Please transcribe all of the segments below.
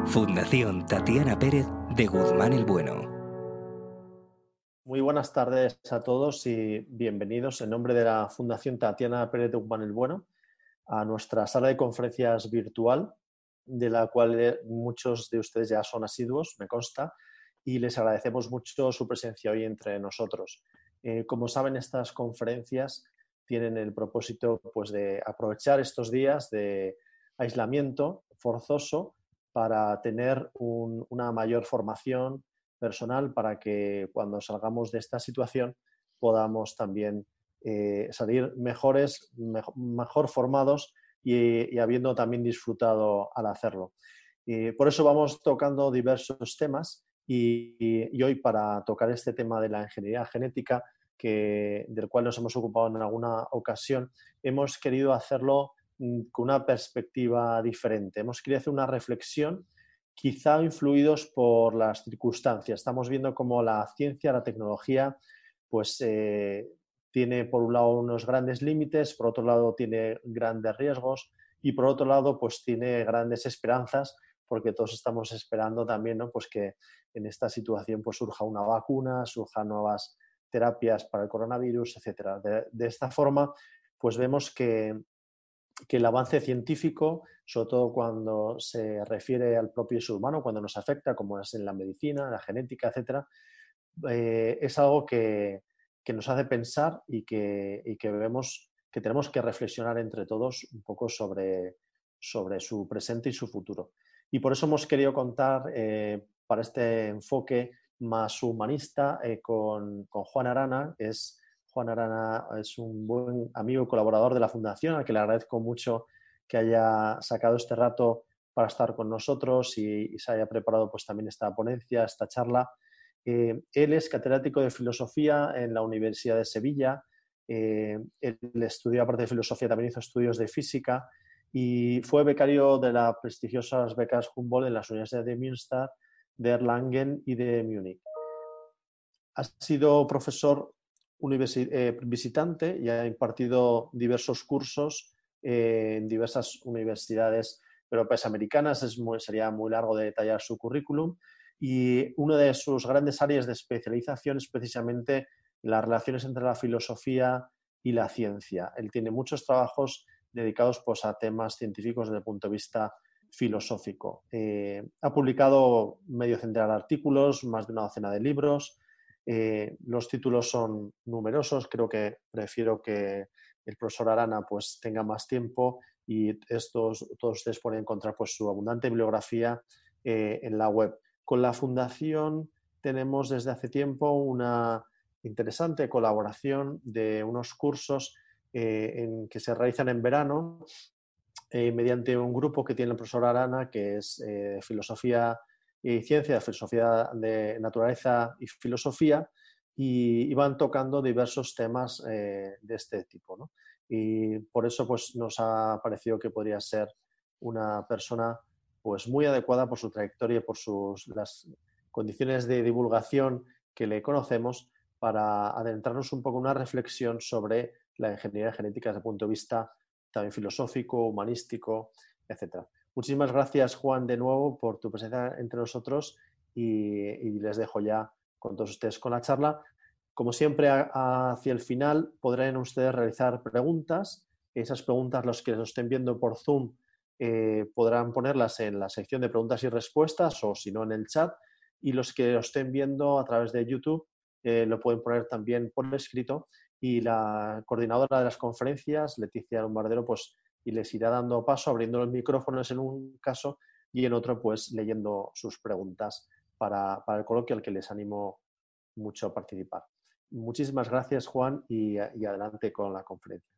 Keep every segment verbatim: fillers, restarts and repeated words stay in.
Fundación Tatiana Pérez de Guzmán el Bueno. Muy buenas tardes a todos y bienvenidos en nombre de la Fundación Tatiana Pérez de Guzmán el Bueno a nuestra sala de conferencias virtual, de la cual muchos de ustedes ya son asiduos, me consta, y les agradecemos mucho su presencia hoy entre nosotros. Eh, como saben, estas conferencias tienen el propósito, pues, de aprovechar estos días de aislamiento forzoso para tener un, una mayor formación personal, para que cuando salgamos de esta situación podamos también eh, salir mejores, mejor, mejor formados y, y habiendo también disfrutado al hacerlo. Y por eso vamos tocando diversos temas y, y, y hoy, para tocar este tema de la ingeniería genética, que, del cual nos hemos ocupado en alguna ocasión, hemos querido hacerlo con una perspectiva diferente. Hemos querido hacer una reflexión, quizá influidos por las circunstancias. Estamos viendo cómo la ciencia, la tecnología, pues eh, tiene por un lado unos grandes límites, por otro lado tiene grandes riesgos y por otro lado pues tiene grandes esperanzas, porque todos estamos esperando también, ¿no?, pues que en esta situación pues surja una vacuna, surjan nuevas terapias para el coronavirus, etcétera. De, de esta forma, pues vemos que, que el avance científico, sobre todo cuando se refiere al propio ser humano, cuando nos afecta, como es en la medicina, la genética, etcétera, eh, es algo que, que nos hace pensar y que, y que vemos que tenemos que reflexionar entre todos un poco sobre, sobre su presente y su futuro. Y por eso hemos querido contar eh, para este enfoque más humanista eh, con, con Juan Arana. Es, Juan Arana es un buen amigo y colaborador de la Fundación, al que le agradezco mucho que haya sacado este rato para estar con nosotros y, y se haya preparado pues también esta ponencia, esta charla. Eh, él es catedrático de Filosofía en la Universidad de Sevilla. Eh, él estudió, aparte de Filosofía, también hizo estudios de Física y fue becario de las prestigiosas becas Humboldt en las universidades de Münster, de Erlangen y de Múnich. Ha sido profesor universi- eh, visitante y ha impartido diversos cursos eh, en diversas universidades europeas americanas. Es muy, sería muy largo de detallar su currículum. Y una de sus grandes áreas de especialización es precisamente las relaciones entre la filosofía y la ciencia. Él tiene muchos trabajos dedicados pues, a temas científicos desde el punto de vista filosófico. Eh, ha publicado medio centenar de artículos, más de una docena de libros. Eh, los títulos son numerosos. Creo que prefiero que el profesor Arana pues, tenga más tiempo y estos, todos ustedes pueden encontrar pues, su abundante bibliografía eh, en la web. Con la Fundación tenemos desde hace tiempo una interesante colaboración de unos cursos eh, en, que se realizan en verano eh, mediante un grupo que tiene el profesor Arana, que es eh, Filosofía y Ciencia, Filosofía de Naturaleza y Filosofía, y, y van tocando diversos temas eh, de este tipo, ¿no? Y por eso pues, nos ha parecido que podría ser una persona pues muy adecuada por su trayectoria y por sus, las condiciones de divulgación que le conocemos, para adentrarnos un poco en una reflexión sobre la ingeniería genética desde el punto de vista también filosófico, humanístico, etcétera. Muchísimas gracias, Juan, de nuevo por tu presencia entre nosotros y, y les dejo ya con todos ustedes con la charla. Como siempre, a, hacia el final podrán ustedes realizar preguntas. Esas preguntas, los que nos estén viendo por Zoom, Eh, podrán ponerlas en la sección de preguntas y respuestas o si no en el chat, y los que lo estén viendo a través de YouTube eh, lo pueden poner también por escrito y la coordinadora de las conferencias, Leticia Lombardero, pues y les irá dando paso, abriendo los micrófonos en un caso y en otro pues leyendo sus preguntas para, para el coloquio, al que les animo mucho a participar. Muchísimas gracias, Juan, y, y adelante con la conferencia.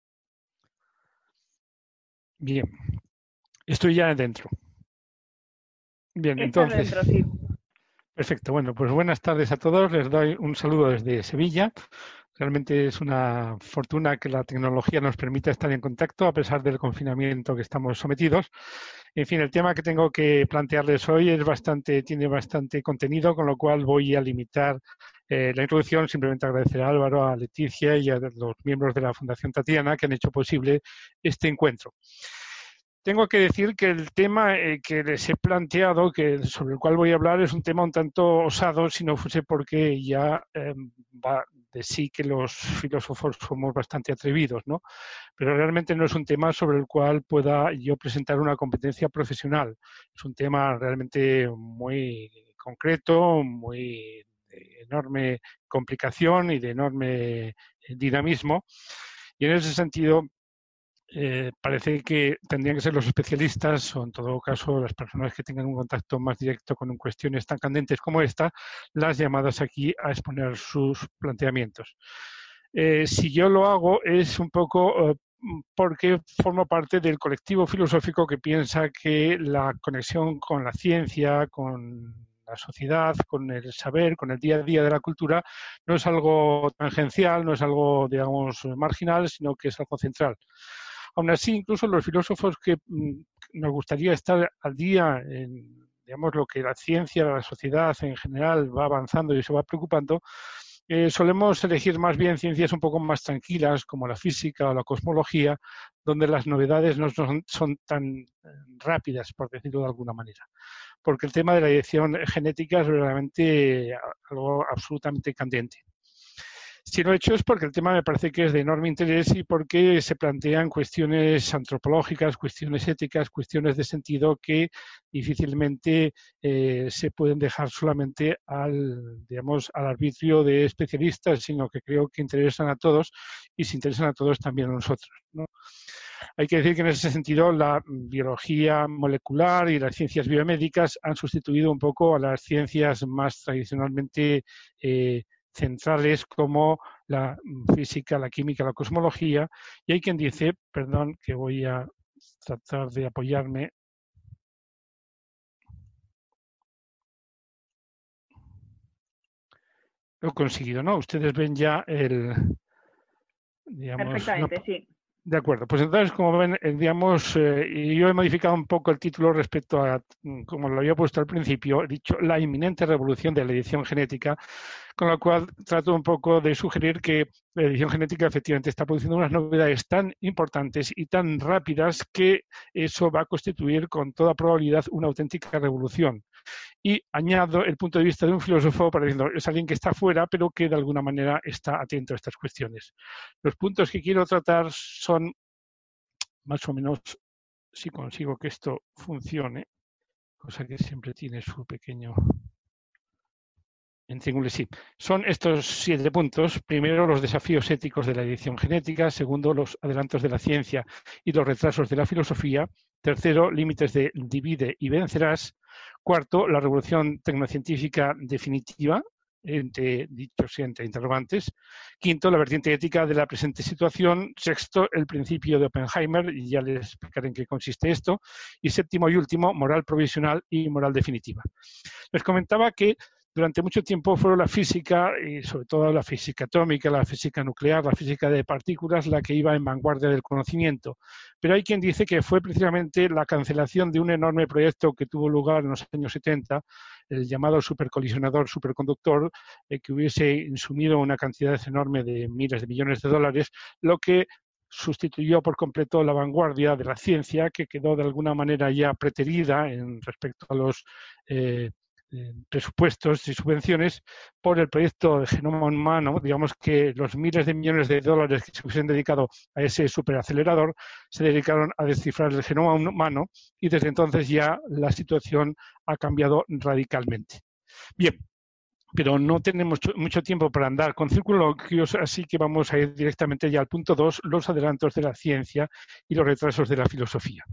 Bien. Estoy ya dentro. Bien, Estás entonces. dentro, sí. Perfecto. Bueno, pues buenas tardes a todos. Les doy un saludo desde Sevilla. Realmente es una fortuna que la tecnología nos permita estar en contacto a pesar del confinamiento que estamos sometidos. En fin, el tema que tengo que plantearles hoy es bastante, tiene bastante contenido, con lo cual voy a limitar eh, la introducción. Simplemente agradecer a Álvaro, a Leticia y a los miembros de la Fundación Tatiana que han hecho posible este encuentro. tengo que decir que el tema eh, que les he planteado, que sobre el cual voy a hablar, es un tema un tanto osado, si no fuese porque ya eh, va de sí que los filósofos somos bastante atrevidos, ¿no? Pero realmente no es un tema sobre el cual pueda yo presentar una competencia profesional. Es un tema realmente muy concreto, muy de enorme complicación y de enorme dinamismo. Y en ese sentido, eh, parece que tendrían que ser los especialistas o en todo caso las personas que tengan un contacto más directo con cuestiones tan candentes como esta, las llamadas aquí a exponer sus planteamientos. Eh, si yo lo hago es un poco eh, porque formo parte del colectivo filosófico que piensa que la conexión con la ciencia, con la sociedad, con el saber, con el día a día de la cultura, no es algo tangencial, no es algo, digamos, marginal, sino que es algo central. Aún así, incluso los filósofos que mm, nos gustaría estar al día en, digamos, lo que la ciencia, la sociedad en general va avanzando y se va preocupando, eh, solemos elegir más bien ciencias un poco más tranquilas, como la física o la cosmología, donde las novedades no son, son tan rápidas, por decirlo de alguna manera. Porque el tema de la edición genética es realmente algo absolutamente candente. Si lo he hecho es porque el tema me parece que es de enorme interés y porque se plantean cuestiones antropológicas, cuestiones éticas, cuestiones de sentido que difícilmente eh, se pueden dejar solamente al, digamos, al arbitrio de especialistas, sino que creo que interesan a todos y se interesan a todos también a nosotros, ¿no? Hay que decir que en ese sentido la biología molecular y las ciencias biomédicas han sustituido un poco a las ciencias más tradicionalmente eh, centrales como la física, la química, la cosmología, y hay quien dice, perdón, que voy a tratar de apoyarme. Lo he conseguido, ¿no? Ustedes ven ya el... Digamos, perfectamente, no, sí. De acuerdo, pues entonces, como ven, digamos, eh, y yo he modificado un poco el título respecto a, como lo había puesto al principio, he dicho la inminente revolución de la edición genética, con lo cual trato un poco de sugerir que la edición genética efectivamente está produciendo unas novedades tan importantes y tan rápidas que eso va a constituir con toda probabilidad una auténtica revolución. Y añado el punto de vista de un filósofo para decir, es alguien que está fuera, pero que de alguna manera está atento a estas cuestiones. Los puntos que quiero tratar son, más o menos, si consigo que esto funcione, cosa que siempre tiene su pequeño... En sí. Son estos siete puntos. Primero, los desafíos éticos de la edición genética. Segundo, los adelantos de la ciencia y los retrasos de la filosofía. Tercero, límites de divide y vencerás. Cuarto, la revolución tecnocientífica definitiva, entre dichos y entre interrogantes. Quinto, la vertiente ética de la presente situación. Sexto, el principio de Oppenheimer, y ya les explicaré en qué consiste esto. Y séptimo y último, moral provisional y moral definitiva. Les comentaba que durante mucho tiempo fueron la física, y sobre todo la física atómica, la física nuclear, la física de partículas, la que iba en vanguardia del conocimiento. Pero hay quien dice que fue precisamente la cancelación de un enorme proyecto que tuvo lugar en los años setenta, el llamado supercolisionador superconductor, eh, que hubiese insumido una cantidad enorme de miles de millones de dólares, lo que sustituyó por completo la vanguardia de la ciencia, que quedó de alguna manera ya preterida en respecto a los eh, presupuestos y subvenciones por el proyecto de genoma humano. Digamos que los miles de millones de dólares que se hubiesen dedicado a ese superacelerador se dedicaron a descifrar el genoma humano y desde entonces ya la situación ha cambiado radicalmente. Bien, pero no tenemos mucho tiempo para andar con circunloquios, así que vamos a ir directamente ya al punto dos, los adelantos de la ciencia y los retrasos de la filosofía.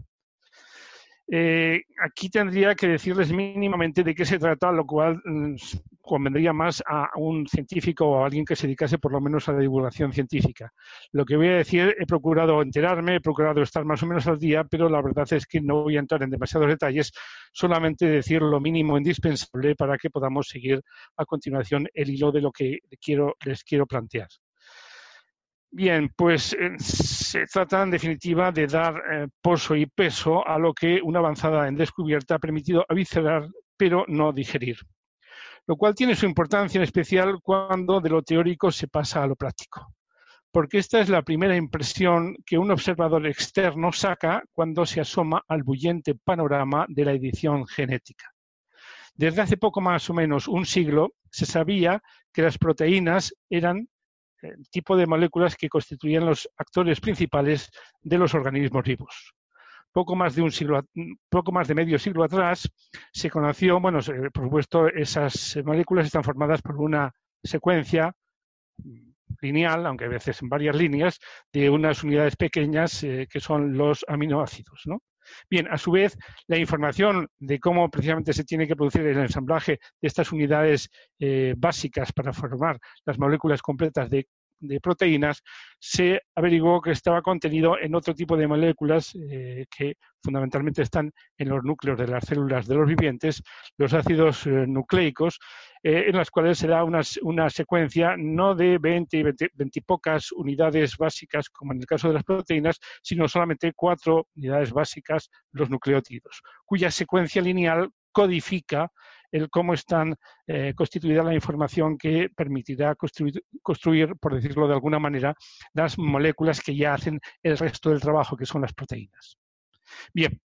Eh, aquí tendría que decirles mínimamente de qué se trata, lo cual mm, convendría más a un científico o a alguien que se dedicase por lo menos a la divulgación científica. Lo que voy a decir, he procurado enterarme, he procurado estar más o menos al día, pero la verdad es que no voy a entrar en demasiados detalles, solamente decir lo mínimo indispensable para que podamos seguir a continuación el hilo de lo que quiero, les quiero plantear. Bien, pues eh, se trata en definitiva de dar eh, poso y peso a lo que una avanzada en descubierta ha permitido aviscerar, pero no digerir. Lo cual tiene su importancia en especial cuando de lo teórico se pasa a lo práctico. porque esta es la primera impresión que un observador externo saca cuando se asoma al bullente panorama de la edición genética. Desde hace poco más o menos un siglo se sabía que las proteínas eran el tipo de moléculas que constituían los actores principales de los organismos vivos. Poco más de un siglo, poco más de medio siglo atrás se conoció, bueno, por supuesto, esas moléculas están formadas por una secuencia lineal, aunque a veces en varias líneas, de unas unidades pequeñas eh, que son los aminoácidos, ¿no? Bien, a su vez, la información de cómo precisamente se tiene que producir el ensamblaje de estas unidades eh, básicas para formar las moléculas completas de, de proteínas, se averiguó que estaba contenido en otro tipo de moléculas eh, que fundamentalmente están en los núcleos de las células de los vivientes, los ácidos eh, nucleicos, eh, en las cuales se da una, una secuencia no de veinte, veinte, veinte y pocas unidades básicas, como en el caso de las proteínas, sino solamente cuatro unidades básicas, los nucleótidos, cuya secuencia lineal codifica el cómo están eh, constituida la información que permitirá construir, construir, por decirlo de alguna manera, las moléculas que ya hacen el resto del trabajo, que son las proteínas. Bien,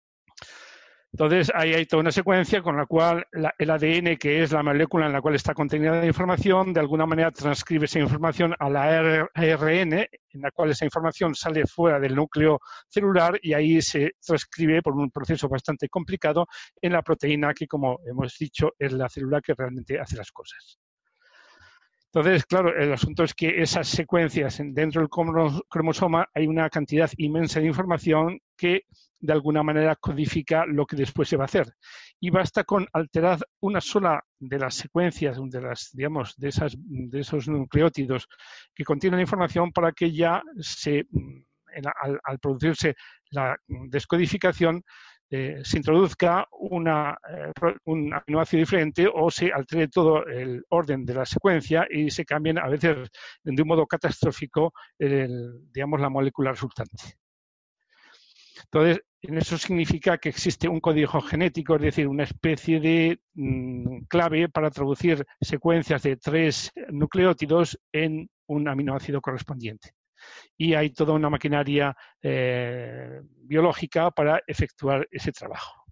entonces ahí hay toda una secuencia con la cual la, el A D N, que es la molécula en la cual está contenida la información, de alguna manera transcribe esa información a la A R N, en la cual esa información sale fuera del núcleo celular y ahí se transcribe por un proceso bastante complicado en la proteína que, como hemos dicho, es la célula que realmente hace las cosas. Entonces, claro, el asunto es que esas secuencias dentro del cromosoma hay una cantidad inmensa de información que de alguna manera codifica lo que después se va a hacer. Y basta con alterar una sola de las secuencias, de las, digamos, de esas, de esos nucleótidos que contienen información para que ya se, en, al, al producirse la descodificación, Eh, se introduzca una, eh, un aminoácido diferente o se altere todo el orden de la secuencia y se cambien a veces de un modo catastrófico el, digamos, la molécula resultante. Entonces, eso significa que existe un código genético, es decir, una especie de mmm, clave para traducir secuencias de tres nucleótidos en un aminoácido correspondiente. Y hay toda una maquinaria eh, biológica para efectuar ese trabajo.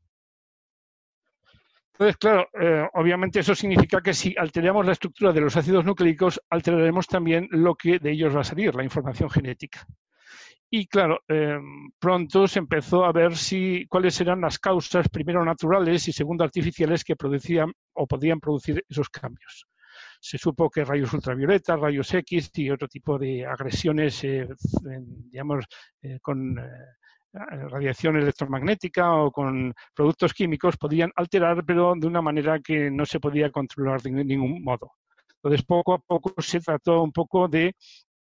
Entonces, claro, eh, obviamente eso significa que si alteramos la estructura de los ácidos nucleicos, alteraremos también lo que de ellos va a salir, la información genética. Y claro, eh, pronto se empezó a ver si, cuáles eran las causas, primero naturales y segundo artificiales, que producían o podían producir esos cambios. Se supo que rayos ultravioletas, rayos X y otro tipo de agresiones, eh, digamos, eh, con eh, radiación electromagnética o con productos químicos podían alterar, pero de una manera que no se podía controlar de ningún modo. Entonces, poco a poco se trató un poco de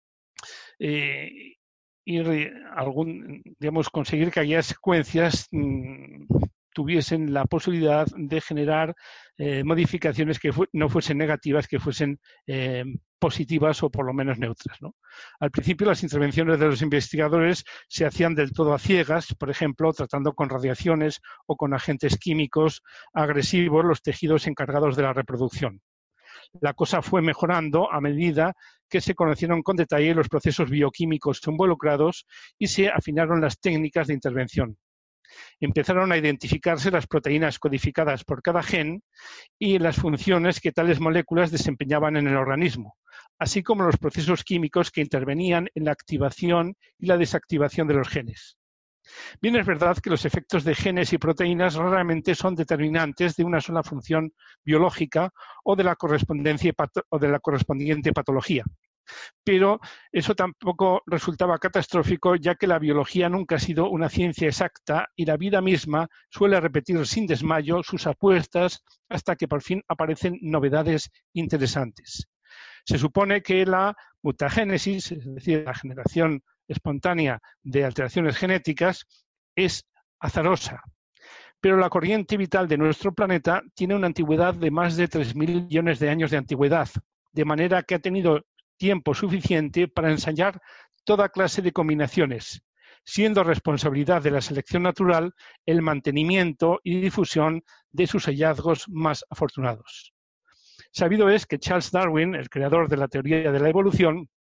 eh, ir, algún, digamos, conseguir que aquellas secuencias mmm, tuviesen la posibilidad de generar eh, modificaciones que fu no fuesen negativas, que fuesen eh, positivas o por lo menos neutras, ¿no? Al principio las intervenciones de los investigadores se hacían del todo a ciegas, por ejemplo, tratando con radiaciones o con agentes químicos agresivos los tejidos encargados de la reproducción. La cosa fue mejorando a medida que se conocieron con detalle los procesos bioquímicos involucrados y se afinaron las técnicas de intervención. Empezaron a identificarse las proteínas codificadas por cada gen y las funciones que tales moléculas desempeñaban en el organismo, así como los procesos químicos que intervenían en la activación y la desactivación de los genes. Bien, es verdad que los efectos de genes y proteínas raramente son determinantes de una sola función biológica o de la, correspondencia o de la correspondiente patología. Pero eso tampoco resultaba catastrófico, ya que la biología nunca ha sido una ciencia exacta y la vida misma suele repetir sin desmayo sus apuestas hasta que por fin aparecen novedades interesantes. Se supone que la mutagénesis, es decir, la generación espontánea de alteraciones genéticas, es azarosa. Pero la corriente vital de nuestro planeta tiene una antigüedad de más de tres mil millones de años de antigüedad, de manera que ha tenido tiempo suficiente para ensayar toda clase de combinaciones, siendo responsabilidad de la selección natural el mantenimiento y difusión de sus hallazgos más afortunados. Sabido es que Charles Darwin, el creador de la teoría de la evolución,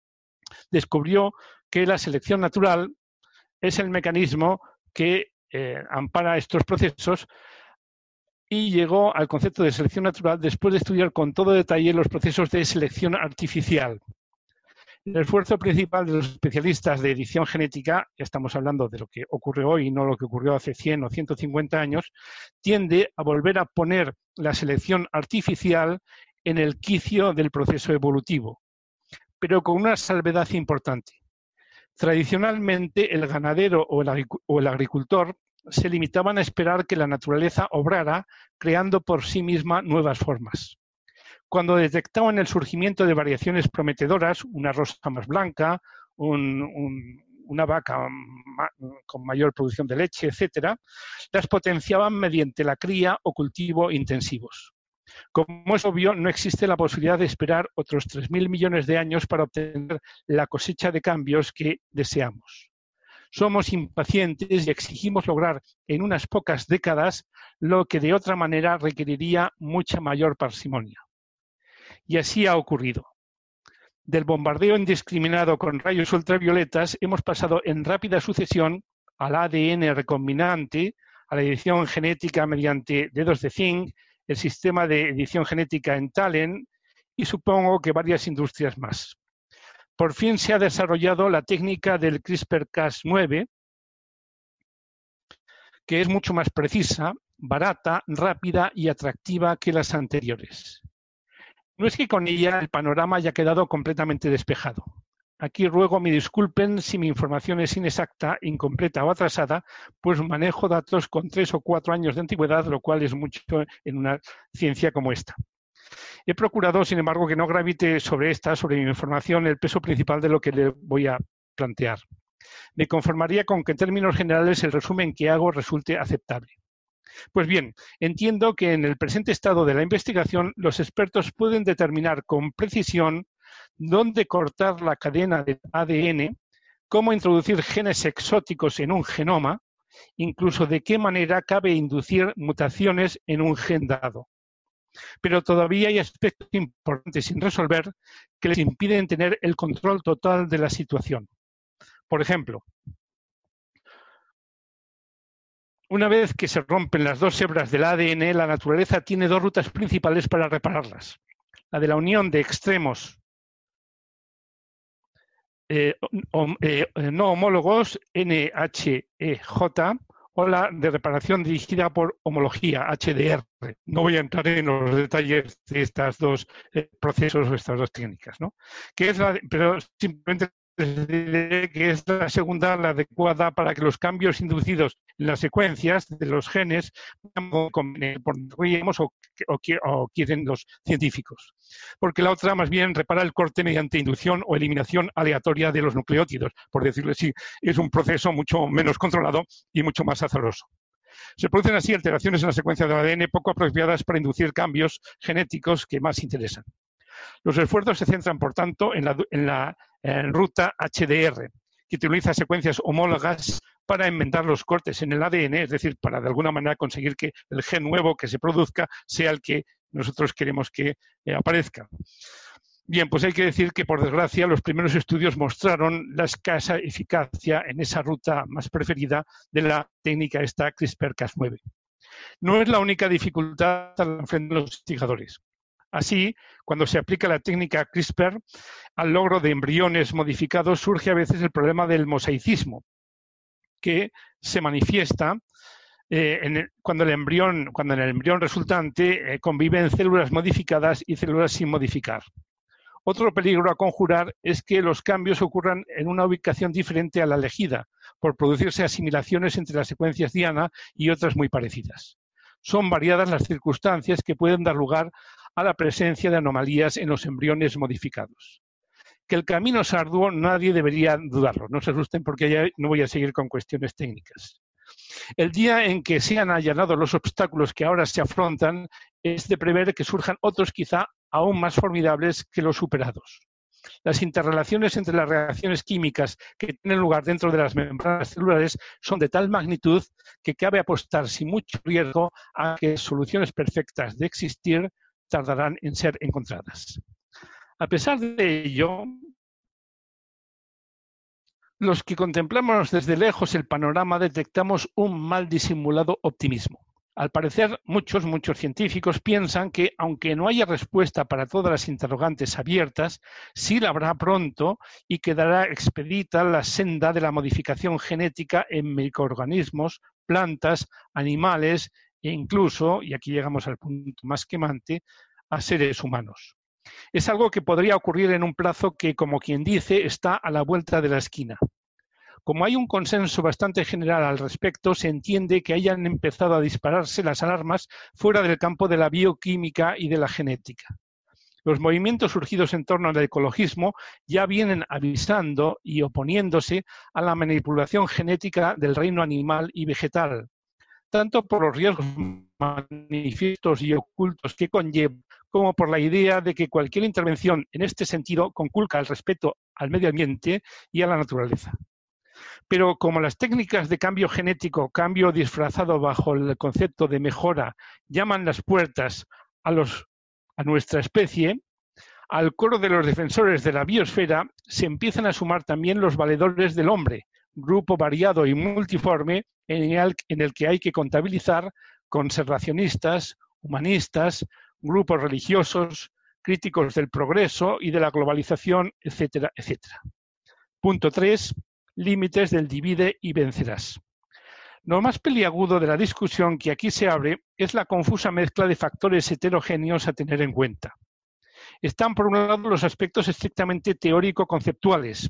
descubrió que la selección natural es el mecanismo que eh, ampara estos procesos y llegó al concepto de selección natural después de estudiar con todo detalle los procesos de selección artificial. El esfuerzo principal de los especialistas de edición genética, ya estamos hablando de lo que ocurre hoy y no lo que ocurrió hace cien o ciento cincuenta años, tiende a volver a poner la selección artificial en el quicio del proceso evolutivo, pero con una salvedad importante. Tradicionalmente, el ganadero o el, o el agricultor se limitaban a esperar que la naturaleza obrara creando por sí misma nuevas formas. Cuando detectaban el surgimiento de variaciones prometedoras, una rosa más blanca, un, un, una vaca ma, con mayor producción de leche, etcétera, las potenciaban mediante la cría o cultivo intensivos. Como es obvio, no existe la posibilidad de esperar otros tres mil millones de años para obtener la cosecha de cambios que deseamos. Somos impacientes y exigimos lograr en unas pocas décadas lo que de otra manera requeriría mucha mayor parsimonia. Y así ha ocurrido. Del bombardeo indiscriminado con rayos ultravioletas hemos pasado en rápida sucesión al A D N recombinante, a la edición genética mediante dedos de zinc, el sistema de edición genética en Talent y supongo que varias industrias más. Por fin se ha desarrollado la técnica del CRISPR Cas nueve, que es mucho más precisa, barata, rápida y atractiva que las anteriores. No es que con ella el panorama haya quedado completamente despejado. Aquí ruego me disculpen si mi información es inexacta, incompleta o atrasada, pues manejo datos con tres o cuatro años de antigüedad, lo cual es mucho en una ciencia como esta. He procurado, sin embargo, que no gravite sobre esta, sobre mi información, el peso principal de lo que le voy a plantear. Me conformaría con que en términos generales el resumen que hago resulte aceptable. Pues bien, entiendo que en el presente estado de la investigación los expertos pueden determinar con precisión dónde cortar la cadena del A D N, cómo introducir genes exóticos en un genoma, incluso de qué manera cabe inducir mutaciones en un gen dado. Pero todavía hay aspectos importantes sin resolver que les impiden tener el control total de la situación. Por ejemplo, una vez que se rompen las dos hebras del A D N, la naturaleza tiene dos rutas principales para repararlas. La de la unión de extremos eh, eh, no homólogos, N H E J, o la de reparación dirigida por homología, H D R. No voy a entrar en los detalles de estos dos eh, procesos o estas dos técnicas, ¿no? Que es la, pero simplemente diré que es la segunda, la adecuada para que los cambios inducidos en las secuencias de los genes o, o, o quieren los científicos. Porque la otra más bien repara el corte mediante inducción o eliminación aleatoria de los nucleótidos, por decirlo así, es un proceso mucho menos controlado y mucho más azaroso. Se producen así alteraciones en la secuencia del A D N poco apropiadas para inducir cambios genéticos que más interesan. Los esfuerzos se centran, por tanto, en la, en la en ruta H D R, que utiliza secuencias homólogas para enmendar los cortes en el A D N, es decir, para de alguna manera conseguir que el gen nuevo que se produzca sea el que nosotros queremos que eh, aparezca. Bien, pues hay que decir que, por desgracia, los primeros estudios mostraron la escasa eficacia en esa ruta más preferida de la técnica esta CRISPR Cas nueve. No es la única dificultad a la que enfrentan los investigadores. Así, cuando se aplica la técnica CRISPR al logro de embriones modificados, surge a veces el problema del mosaicismo, que se manifiesta eh, en el, cuando, el embrión, cuando en el embrión resultante eh, conviven células modificadas y células sin modificar. Otro peligro a conjurar es que los cambios ocurran en una ubicación diferente a la elegida, por producirse asimilaciones entre las secuencias Diana y otras muy parecidas. Son variadas las circunstancias que pueden dar lugar a la presencia de anomalías en los embriones modificados. Que el camino es arduo, nadie debería dudarlo. No se asusten porque ya no voy a seguir con cuestiones técnicas. El día en que sean allanados los obstáculos que ahora se afrontan es de prever que surjan otros quizá aún más formidables que los superados. Las interrelaciones entre las reacciones químicas que tienen lugar dentro de las membranas celulares son de tal magnitud que cabe apostar sin mucho riesgo a que soluciones perfectas de existir tardarán en ser encontradas. A pesar de ello, Los que contemplamos desde lejos el panorama detectamos un mal disimulado optimismo. Al parecer, muchos, muchos científicos piensan que, aunque no haya respuesta para todas las interrogantes abiertas, sí la habrá pronto y quedará expedita la senda de la modificación genética en microorganismos, plantas, animales e incluso, y aquí llegamos al punto más quemante, a seres humanos. Es algo que podría ocurrir en un plazo que, como quien dice, está a la vuelta de la esquina. Como hay un consenso bastante general al respecto, se entiende que hayan empezado a dispararse las alarmas fuera del campo de la bioquímica y de la genética. Los movimientos surgidos en torno al ecologismo ya vienen avisando y oponiéndose a la manipulación genética del reino animal y vegetal, tanto por los riesgos manifiestos y ocultos que conlleva, como por la idea de que cualquier intervención en este sentido conculca el respeto al medio ambiente y a la naturaleza. Pero como las técnicas de cambio genético, cambio disfrazado bajo el concepto de mejora, llaman las puertas a, los, a nuestra especie, al coro de los defensores de la biosfera se empiezan a sumar también los valedores del hombre, grupo variado y multiforme en el, en el que hay que contabilizar conservacionistas, humanistas, grupos religiosos, críticos del progreso y de la globalización, etcétera, etcétera. Punto tres. Límites del divide y vencerás. Lo más peliagudo de la discusión que aquí se abre es la confusa mezcla de factores heterogéneos a tener en cuenta. Están por un lado los aspectos estrictamente teórico-conceptuales,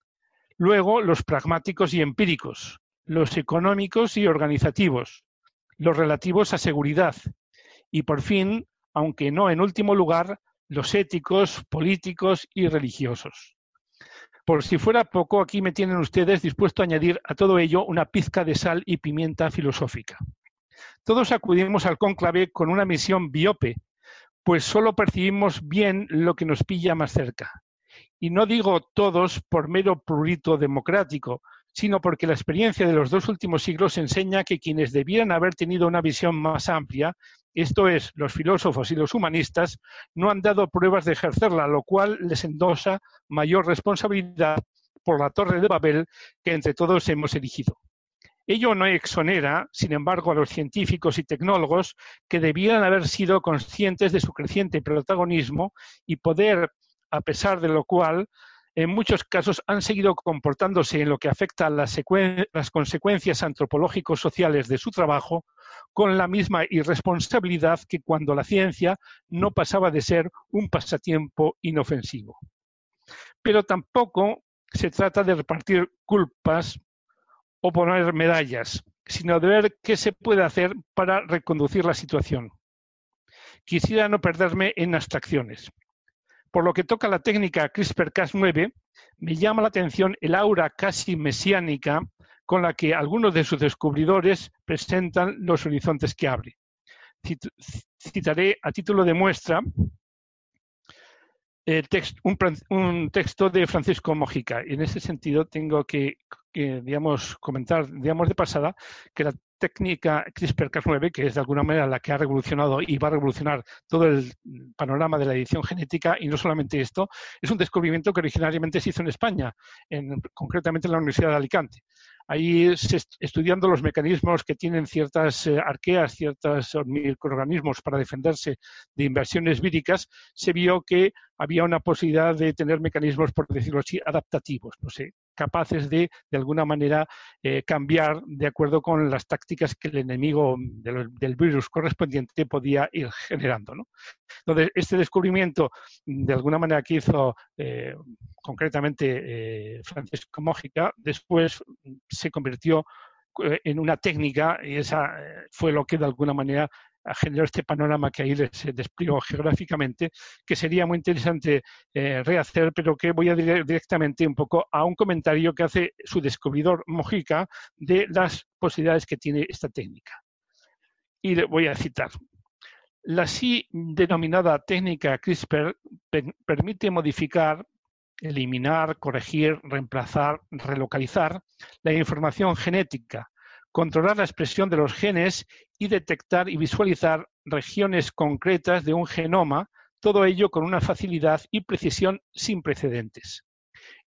luego los pragmáticos y empíricos, los económicos y organizativos, los relativos a seguridad y por fin, aunque no en último lugar, los éticos, políticos y religiosos. Por si fuera poco, aquí me tienen ustedes dispuesto a añadir a todo ello una pizca de sal y pimienta filosófica. Todos acudimos al cónclave con una misión miope, pues solo percibimos bien lo que nos pilla más cerca. Y no digo todos por mero prurito democrático, sino porque la experiencia de los dos últimos siglos enseña que quienes debieran haber tenido una visión más amplia, esto es, los filósofos y los humanistas, no han dado pruebas de ejercerla, lo cual les endosa mayor responsabilidad por la Torre de Babel que entre todos hemos erigido. Ello no exonera, sin embargo, a los científicos y tecnólogos que debieran haber sido conscientes de su creciente protagonismo y poder, a pesar de lo cual, en muchos casos han seguido comportándose en lo que afecta a las, las consecuencias antropológicos sociales de su trabajo con la misma irresponsabilidad que cuando la ciencia no pasaba de ser un pasatiempo inofensivo. Pero tampoco se trata de repartir culpas o poner medallas, sino de ver qué se puede hacer para reconducir la situación. Quisiera no perderme en abstracciones. Por lo que toca a la técnica CRISPR Cas nueve, me llama la atención el aura casi mesiánica con la que algunos de sus descubridores presentan los horizontes que abre. Citaré a título de muestra el text, un, un texto de Francisco Mojica. En ese sentido tengo que, que digamos, comentar digamos, de pasada que la técnica CRISPR Cas nueve, que es de alguna manera la que ha revolucionado y va a revolucionar todo el panorama de la edición genética, y no solamente esto, es un descubrimiento que originariamente se hizo en España, en, concretamente en la Universidad de Alicante. Ahí, se, estudiando los mecanismos que tienen ciertas eh, arqueas, ciertos microorganismos para defenderse de invasiones víricas, se vio que había una posibilidad de tener mecanismos, por decirlo así, adaptativos, no sé, capaces de, de alguna manera, eh, cambiar de acuerdo con las tácticas que el enemigo del, del virus correspondiente podía ir generando, ¿no? Entonces, este descubrimiento, de alguna manera que hizo eh, concretamente eh, Francisco Mojica, después se convirtió en una técnica y esa fue lo que de alguna manera generó este panorama que ahí les despliego geográficamente, que sería muy interesante eh, rehacer, pero que voy a ir directamente un poco a un comentario que hace su descubridor Mojica de las posibilidades que tiene esta técnica. Y le voy a citar. La así denominada técnica CRISPR permite modificar, eliminar, corregir, reemplazar, relocalizar la información genética, controlar la expresión de los genes y detectar y visualizar regiones concretas de un genoma, todo ello con una facilidad y precisión sin precedentes.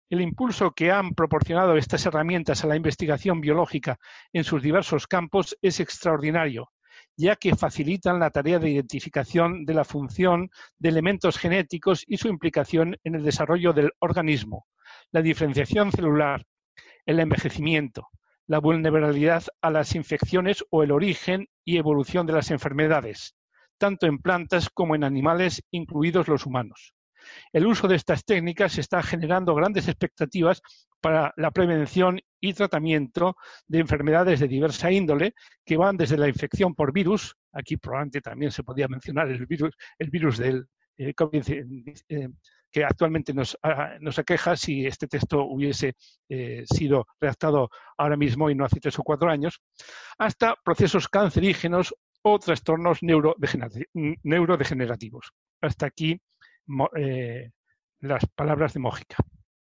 El impulso que han proporcionado estas herramientas a la investigación biológica en sus diversos campos es extraordinario, ya que facilitan la tarea de identificación de la función de elementos genéticos y su implicación en el desarrollo del organismo, la diferenciación celular, el envejecimiento, la vulnerabilidad a las infecciones o el origen y evolución de las enfermedades, tanto en plantas como en animales, incluidos los humanos. El uso de estas técnicas está generando grandes expectativas para la prevención y tratamiento de enfermedades de diversa índole que van desde la infección por virus, aquí probablemente también se podía mencionar el virus, el virus del eh, COVID, eh, que actualmente nos, ah, nos aqueja si este texto hubiese eh, sido redactado ahora mismo y no hace tres o cuatro años, hasta procesos cancerígenos o trastornos neurodegenerativos. Hasta aquí Eh, las palabras de Mójica.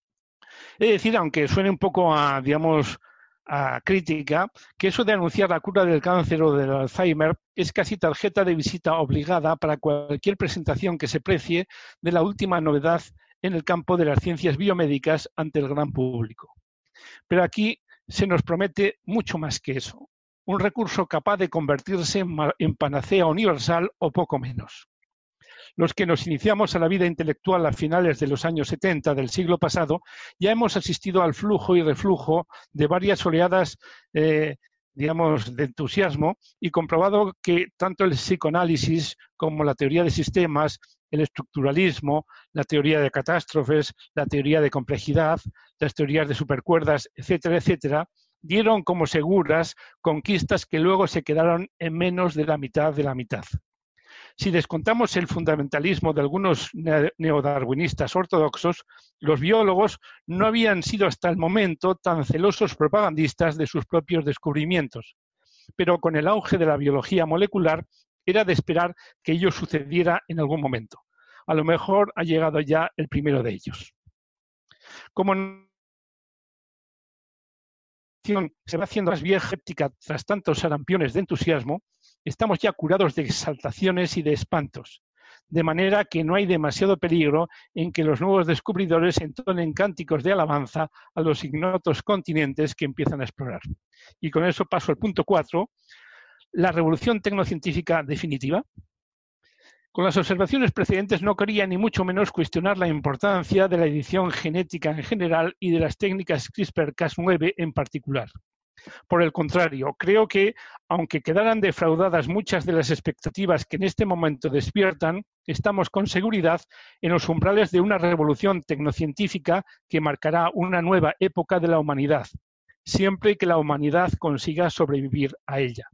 Es decir, aunque suene un poco a, digamos, a crítica, que eso de anunciar la cura del cáncer o del Alzheimer es casi tarjeta de visita obligada para cualquier presentación que se precie de la última novedad en el campo de las ciencias biomédicas ante el gran público. Pero aquí se nos promete mucho más que eso, un recurso capaz de convertirse en, en panacea universal o poco menos. Los que nos iniciamos a la vida intelectual a finales de los años setenta del siglo pasado, ya hemos asistido al flujo y reflujo de varias oleadas, eh, digamos, de entusiasmo y comprobado que tanto el psicoanálisis como la teoría de sistemas, el estructuralismo, la teoría de catástrofes, la teoría de complejidad, las teorías de supercuerdas, etcétera, etcétera, dieron como seguras conquistas que luego se quedaron en menos de la mitad de la mitad. Si descontamos el fundamentalismo de algunos neodarwinistas ortodoxos, los biólogos no habían sido hasta el momento tan celosos propagandistas de sus propios descubrimientos. Pero con el auge de la biología molecular era de esperar que ello sucediera en algún momento. A lo mejor ha llegado ya el primero de ellos. Como se va haciendo más vieja escéptica tras tantos sarampiones de entusiasmo, estamos ya curados de exaltaciones y de espantos, de manera que no hay demasiado peligro en que los nuevos descubridores entonen cánticos de alabanza a los ignotos continentes que empiezan a explorar. Y con eso paso al punto cuatro, la revolución tecnocientífica definitiva. Con las observaciones precedentes no quería ni mucho menos cuestionar la importancia de la edición genética en general y de las técnicas CRISPR Cas nueve en particular. Por el contrario, creo que, aunque quedaran defraudadas muchas de las expectativas que en este momento despiertan, estamos con seguridad en los umbrales de una revolución tecnocientífica que marcará una nueva época de la humanidad, siempre que la humanidad consiga sobrevivir a ella.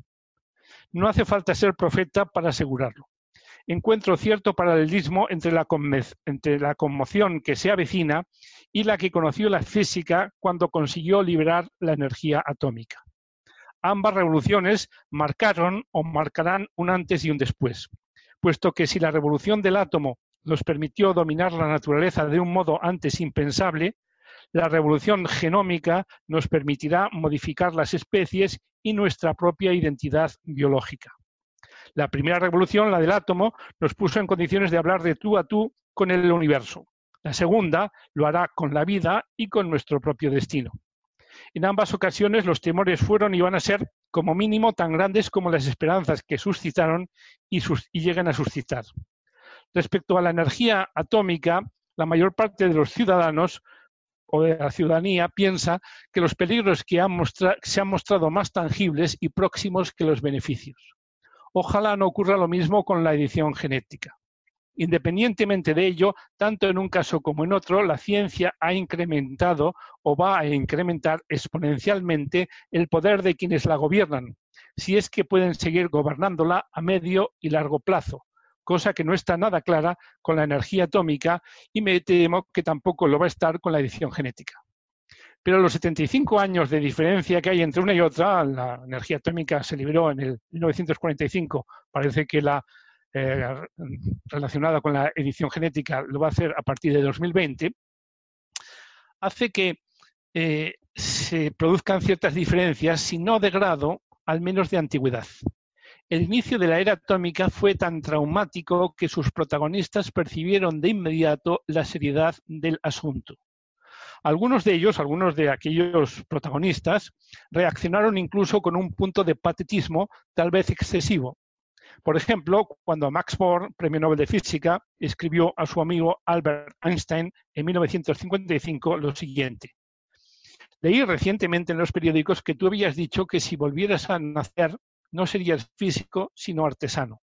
No hace falta ser profeta para asegurarlo. Encuentro cierto paralelismo entre la, entre la conmoción que se avecina y la que conoció la física cuando consiguió liberar la energía atómica. Ambas revoluciones marcaron o marcarán un antes y un después, puesto que si la revolución del átomo nos permitió dominar la naturaleza de un modo antes impensable, la revolución genómica nos permitirá modificar las especies y nuestra propia identidad biológica. La primera revolución, la del átomo, nos puso en condiciones de hablar de tú a tú con el universo. La segunda lo hará con la vida y con nuestro propio destino. En ambas ocasiones los temores fueron y van a ser, como mínimo, tan grandes como las esperanzas que suscitaron y, sus, y llegan a suscitar. Respecto a la energía atómica, la mayor parte de los ciudadanos o de la ciudadanía piensa que los peligros que han mostra, se han mostrado más tangibles y próximos que los beneficios. Ojalá no ocurra lo mismo con la edición genética. Independientemente de ello, tanto en un caso como en otro, la ciencia ha incrementado o va a incrementar exponencialmente el poder de quienes la gobiernan, si es que pueden seguir gobernándola a medio y largo plazo, cosa que no está nada clara con la energía atómica y me temo que tampoco lo va a estar con la edición genética. Pero los setenta y cinco años de diferencia que hay entre una y otra, la energía atómica se liberó en el mil novecientos cuarenta y cinco, parece que la eh, relacionada con la edición genética lo va a hacer a partir de dos mil veinte, hace que eh, se produzcan ciertas diferencias, si no de grado, al menos de antigüedad. El inicio de la era atómica fue tan traumático que sus protagonistas percibieron de inmediato la seriedad del asunto. Algunos de ellos, algunos de aquellos protagonistas, reaccionaron incluso con un punto de patetismo tal vez excesivo. Por ejemplo, cuando Max Born, premio Nobel de Física, escribió a su amigo Albert Einstein en mil novecientos cincuenta y cinco lo siguiente. Leí recientemente en los periódicos que tú habías dicho que si volvieras a nacer no serías físico, sino artesano.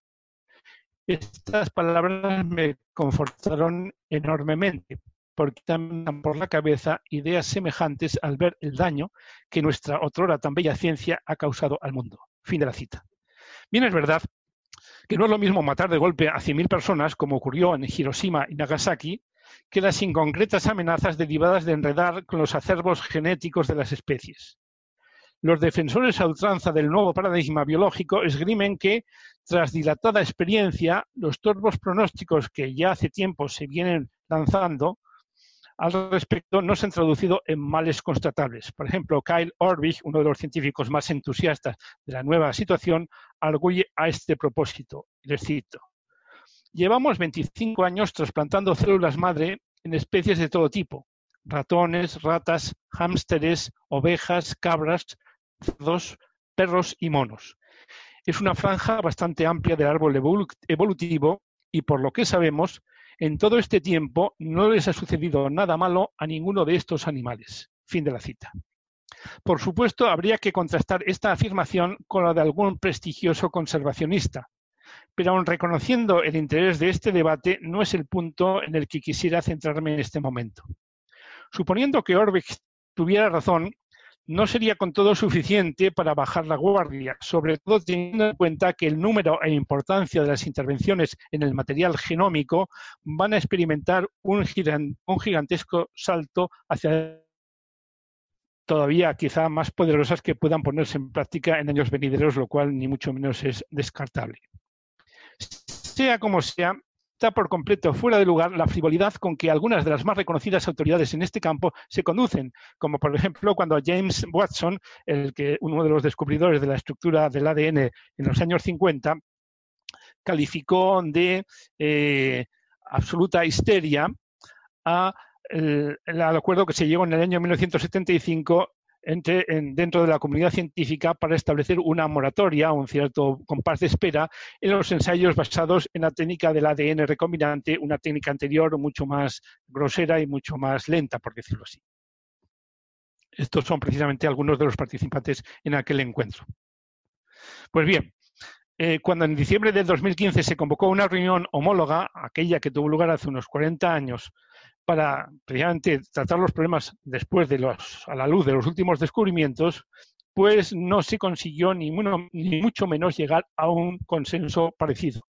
Estas palabras me confortaron enormemente, porque también dan por la cabeza ideas semejantes al ver el daño que nuestra otrora tan bella ciencia ha causado al mundo. Fin de la cita. Bien, es verdad que no es lo mismo matar de golpe a cien mil personas, como ocurrió en Hiroshima y Nagasaki, que las inconcretas amenazas derivadas de enredar con los acervos genéticos de las especies. Los defensores a ultranza del nuevo paradigma biológico esgrimen que, tras dilatada experiencia, los torpos pronósticos que ya hace tiempo se vienen lanzando al respecto no se han traducido en males constatables. Por ejemplo, Kyle Orvig, uno de los científicos más entusiastas de la nueva situación, arguye a este propósito. Les cito. Llevamos veinticinco años trasplantando células madre en especies de todo tipo. Ratones, ratas, hámsteres, ovejas, cabras, cerdos, perros y monos. Es una franja bastante amplia del árbol evolutivo y, por lo que sabemos, en todo este tiempo no les ha sucedido nada malo a ninguno de estos animales. Fin de la cita. Por supuesto, habría que contrastar esta afirmación con la de algún prestigioso conservacionista, pero aun reconociendo el interés de este debate, no es el punto en el que quisiera centrarme en este momento. Suponiendo que Orvig tuviera razón, no sería con todo suficiente para bajar la guardia, sobre todo teniendo en cuenta que el número e importancia de las intervenciones en el material genómico van a experimentar un, gigan, un gigantesco salto hacia todavía quizá más poderosas que puedan ponerse en práctica en años venideros, lo cual ni mucho menos es descartable. Sea como sea, está por completo fuera de lugar la frivolidad con que algunas de las más reconocidas autoridades en este campo se conducen, como por ejemplo cuando James Watson, el que, uno de los descubridores de la estructura del A D N en los años cincuenta, calificó de eh, absoluta histeria a el, el acuerdo que se llegó en el año mil novecientos setenta y cinco Entre, en, dentro de la comunidad científica para establecer una moratoria, un cierto compás de espera en los ensayos basados en la técnica del A D N recombinante, una técnica anterior mucho más grosera y mucho más lenta, por decirlo así. Estos son precisamente algunos de los participantes en aquel encuentro. Pues bien, eh, cuando en diciembre del dos mil quince se convocó una reunión homóloga, aquella que tuvo lugar hace unos cuarenta años, para precisamente tratar los problemas después de los, a la luz de los últimos descubrimientos, pues no se consiguió ni, uno, ni mucho menos llegar a un consenso parecido.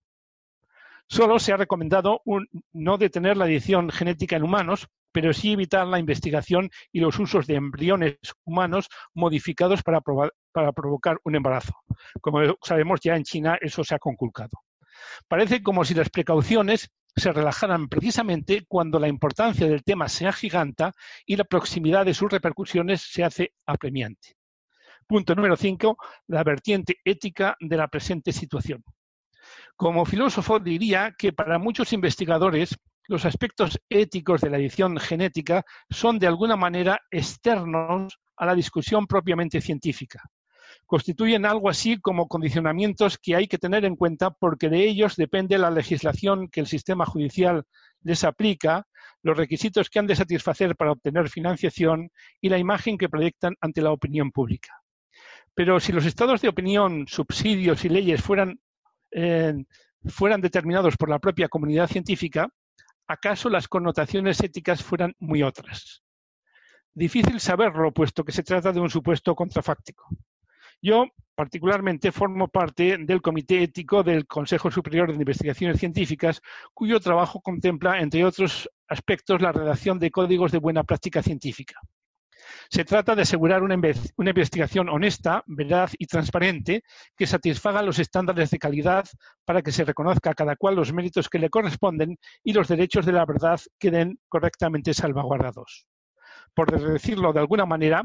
Solo se ha recomendado un, no detener la edición genética en humanos, pero sí evitar la investigación y los usos de embriones humanos modificados para, probar, para provocar un embarazo. Como sabemos, ya en China eso se ha conculcado. Parece como si las precauciones se relajaran precisamente cuando la importancia del tema se agiganta y la proximidad de sus repercusiones se hace apremiante. Punto número cinco, la vertiente ética de la presente situación. Como filósofo diría que para muchos investigadores los aspectos éticos de la edición genética son de alguna manera externos a la discusión propiamente científica. Constituyen algo así como condicionamientos que hay que tener en cuenta porque de ellos depende la legislación que el sistema judicial les aplica, los requisitos que han de satisfacer para obtener financiación y la imagen que proyectan ante la opinión pública. Pero si los estados de opinión, subsidios y leyes fueran, eh, fueran determinados por la propia comunidad científica, ¿acaso las connotaciones éticas fueran muy otras? Difícil saberlo, puesto que se trata de un supuesto contrafáctico. Yo, particularmente, formo parte del Comité Ético del Consejo Superior de Investigaciones Científicas, cuyo trabajo contempla, entre otros aspectos, la redacción de códigos de buena práctica científica. Se trata de asegurar una, una investigación honesta, veraz y transparente que satisfaga los estándares de calidad para que se reconozca a cada cual los méritos que le corresponden y los derechos de la verdad queden correctamente salvaguardados. Por decirlo de alguna manera,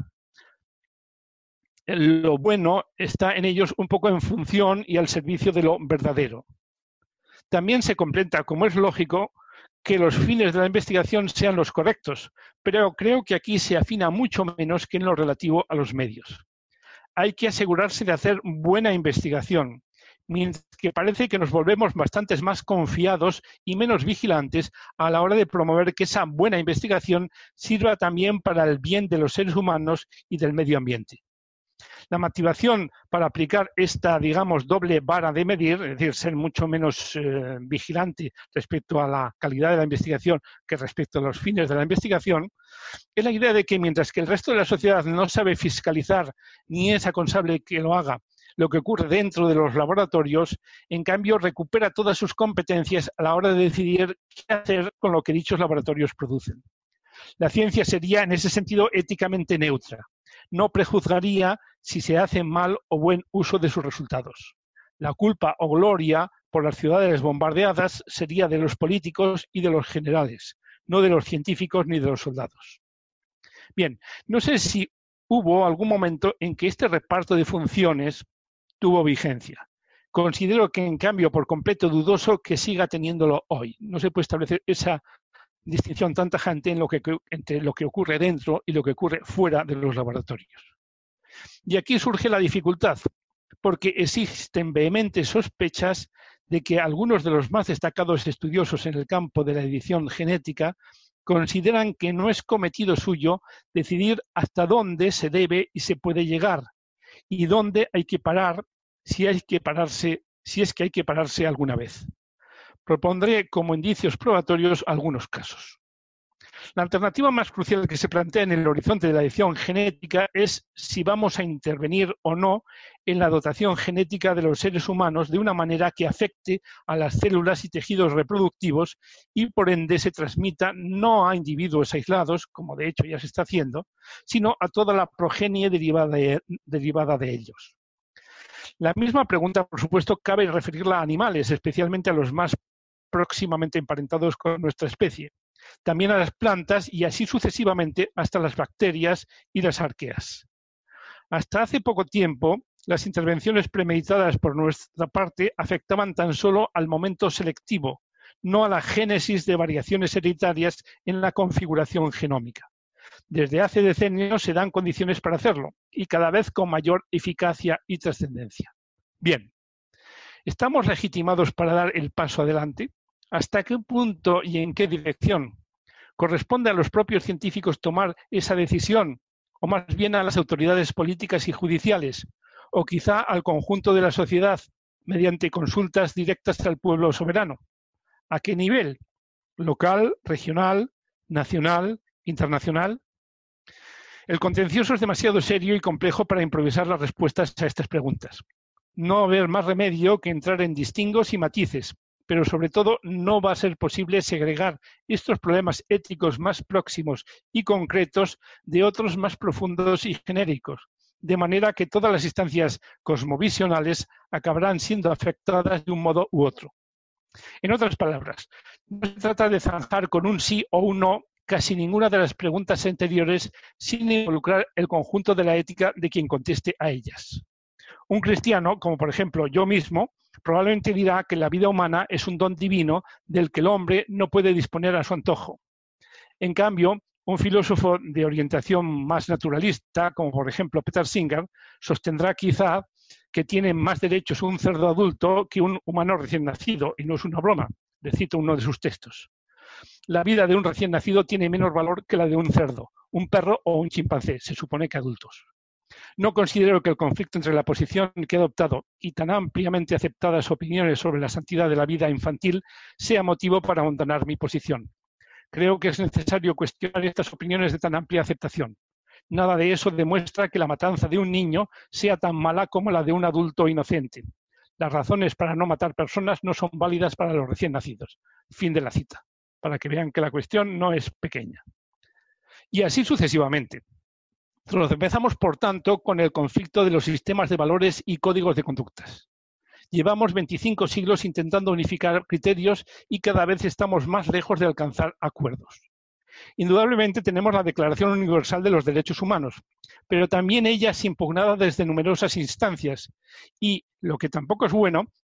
lo bueno está en ellos un poco en función y al servicio de lo verdadero. También se completa, como es lógico, que los fines de la investigación sean los correctos, pero creo que aquí se afina mucho menos que en lo relativo a los medios. Hay que asegurarse de hacer buena investigación, mientras que parece que nos volvemos bastantes más confiados y menos vigilantes a la hora de promover que esa buena investigación sirva también para el bien de los seres humanos y del medio ambiente. La motivación para aplicar esta, digamos, doble vara de medir, es decir, ser mucho menos eh, vigilante respecto a la calidad de la investigación que respecto a los fines de la investigación, es la idea de que mientras que el resto de la sociedad no sabe fiscalizar ni es aconsable que lo haga lo que ocurre dentro de los laboratorios, en cambio recupera todas sus competencias a la hora de decidir qué hacer con lo que dichos laboratorios producen. La ciencia sería, en ese sentido, éticamente neutra. No prejuzgaría si se hace mal o buen uso de sus resultados. La culpa o gloria por las ciudades bombardeadas sería de los políticos y de los generales, no de los científicos ni de los soldados. Bien, no sé si hubo algún momento en que este reparto de funciones tuvo vigencia. Considero que, en cambio, por completo dudoso que siga teniéndolo hoy. No se puede establecer esa distinción tan tajante en lo que, entre lo que ocurre dentro y lo que ocurre fuera de los laboratorios. Y aquí surge la dificultad, porque existen vehementes sospechas de que algunos de los más destacados estudiosos en el campo de la edición genética consideran que no es cometido suyo decidir hasta dónde se debe y se puede llegar y dónde hay que parar si hay que pararse, si es que hay que pararse alguna vez. Propondré como indicios probatorios algunos casos. La alternativa más crucial que se plantea en el horizonte de la edición genética es si vamos a intervenir o no en la dotación genética de los seres humanos de una manera que afecte a las células y tejidos reproductivos y por ende se transmita no a individuos aislados, como de hecho ya se está haciendo, sino a toda la progenie derivada de, derivada de ellos. La misma pregunta, por supuesto, cabe referirla a animales, especialmente a los más próximamente emparentados con nuestra especie, también a las plantas y así sucesivamente hasta las bacterias y las arqueas. Hasta hace poco tiempo, las intervenciones premeditadas por nuestra parte afectaban tan solo al momento selectivo, no a la génesis de variaciones hereditarias en la configuración genómica. Desde hace decenios se dan condiciones para hacerlo y cada vez con mayor eficacia y trascendencia. Bien, ¿estamos legitimados para dar el paso adelante? ¿Hasta qué punto y en qué dirección? ¿Corresponde a los propios científicos tomar esa decisión, o más bien a las autoridades políticas y judiciales, o quizá al conjunto de la sociedad mediante consultas directas al pueblo soberano? ¿A qué nivel? ¿Local, regional, nacional, internacional? El contencioso es demasiado serio y complejo para improvisar las respuestas a estas preguntas. No va a haber más remedio que entrar en distingos y matices, pero sobre todo no va a ser posible segregar estos problemas éticos más próximos y concretos de otros más profundos y genéricos, de manera que todas las instancias cosmovisionales acabarán siendo afectadas de un modo u otro. En otras palabras, no se trata de zanjar con un sí o un no casi ninguna de las preguntas anteriores sin involucrar el conjunto de la ética de quien conteste a ellas. Un cristiano, como por ejemplo yo mismo, probablemente dirá que la vida humana es un don divino del que el hombre no puede disponer a su antojo. En cambio, un filósofo de orientación más naturalista, como por ejemplo Peter Singer, sostendrá quizá que tiene más derechos un cerdo adulto que un humano recién nacido, y no es una broma, le cito uno de sus textos. La vida de un recién nacido tiene menos valor que la de un cerdo, un perro o un chimpancé, se supone que adultos. No considero que el conflicto entre la posición que he adoptado y tan ampliamente aceptadas opiniones sobre la santidad de la vida infantil sea motivo para abandonar mi posición. Creo que es necesario cuestionar estas opiniones de tan amplia aceptación. Nada de eso demuestra que la matanza de un niño sea tan mala como la de un adulto inocente. Las razones para no matar personas no son válidas para los recién nacidos. Fin de la cita, para que vean que la cuestión no es pequeña. Y así sucesivamente. Empezamos, por tanto, con el conflicto de los sistemas de valores y códigos de conductas. Llevamos veinticinco siglos intentando unificar criterios y cada vez estamos más lejos de alcanzar acuerdos. Indudablemente tenemos la Declaración Universal de los Derechos Humanos, pero también ella es impugnada desde numerosas instancias y, lo que tampoco es bueno,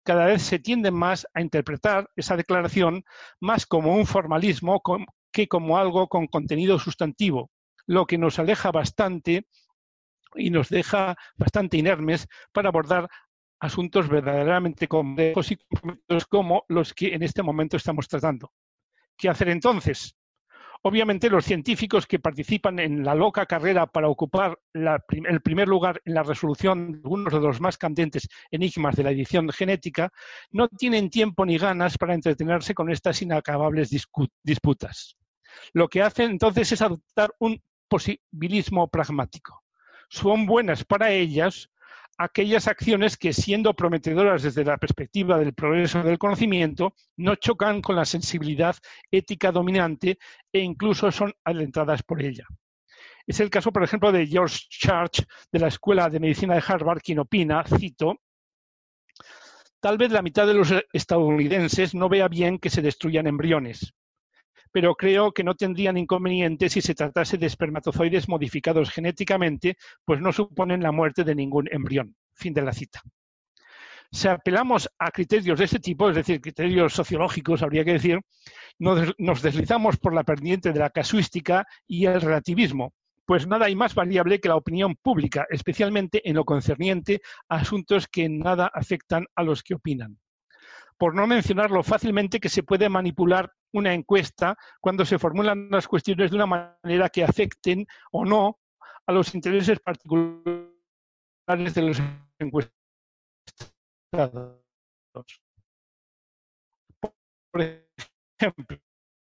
cada vez se tiende más a interpretar esa declaración más como un formalismo que como algo con contenido sustantivo, lo que nos aleja bastante y nos deja bastante inermes para abordar asuntos verdaderamente complejos y complejos como los que en este momento estamos tratando. ¿Qué hacer entonces? Obviamente los científicos que participan en la loca carrera para ocupar la, el primer lugar en la resolución de algunos de los más candentes enigmas de la edición genética no tienen tiempo ni ganas para entretenerse con estas inacabables disputas. Lo que hacen entonces es adoptar un posibilismo pragmático. Son buenas para ellas aquellas acciones que, siendo prometedoras desde la perspectiva del progreso del conocimiento, no chocan con la sensibilidad ética dominante e incluso son alentadas por ella. Es el caso, por ejemplo, de George Church, de la Escuela de Medicina de Harvard, quien opina, cito, tal vez la mitad de los estadounidenses no vea bien que se destruyan embriones, pero creo que no tendrían inconveniente si se tratase de espermatozoides modificados genéticamente, pues no suponen la muerte de ningún embrión. Fin de la cita. Si apelamos a criterios de este tipo, es decir, criterios sociológicos, habría que decir, nos deslizamos por la pendiente de la casuística y el relativismo, pues nada hay más variable que la opinión pública, especialmente en lo concerniente a asuntos que en nada afectan a los que opinan. Por no mencionar lo fácilmente que se puede manipular una encuesta cuando se formulan las cuestiones de una manera que afecten o no a los intereses particulares de los encuestados. Por ejemplo,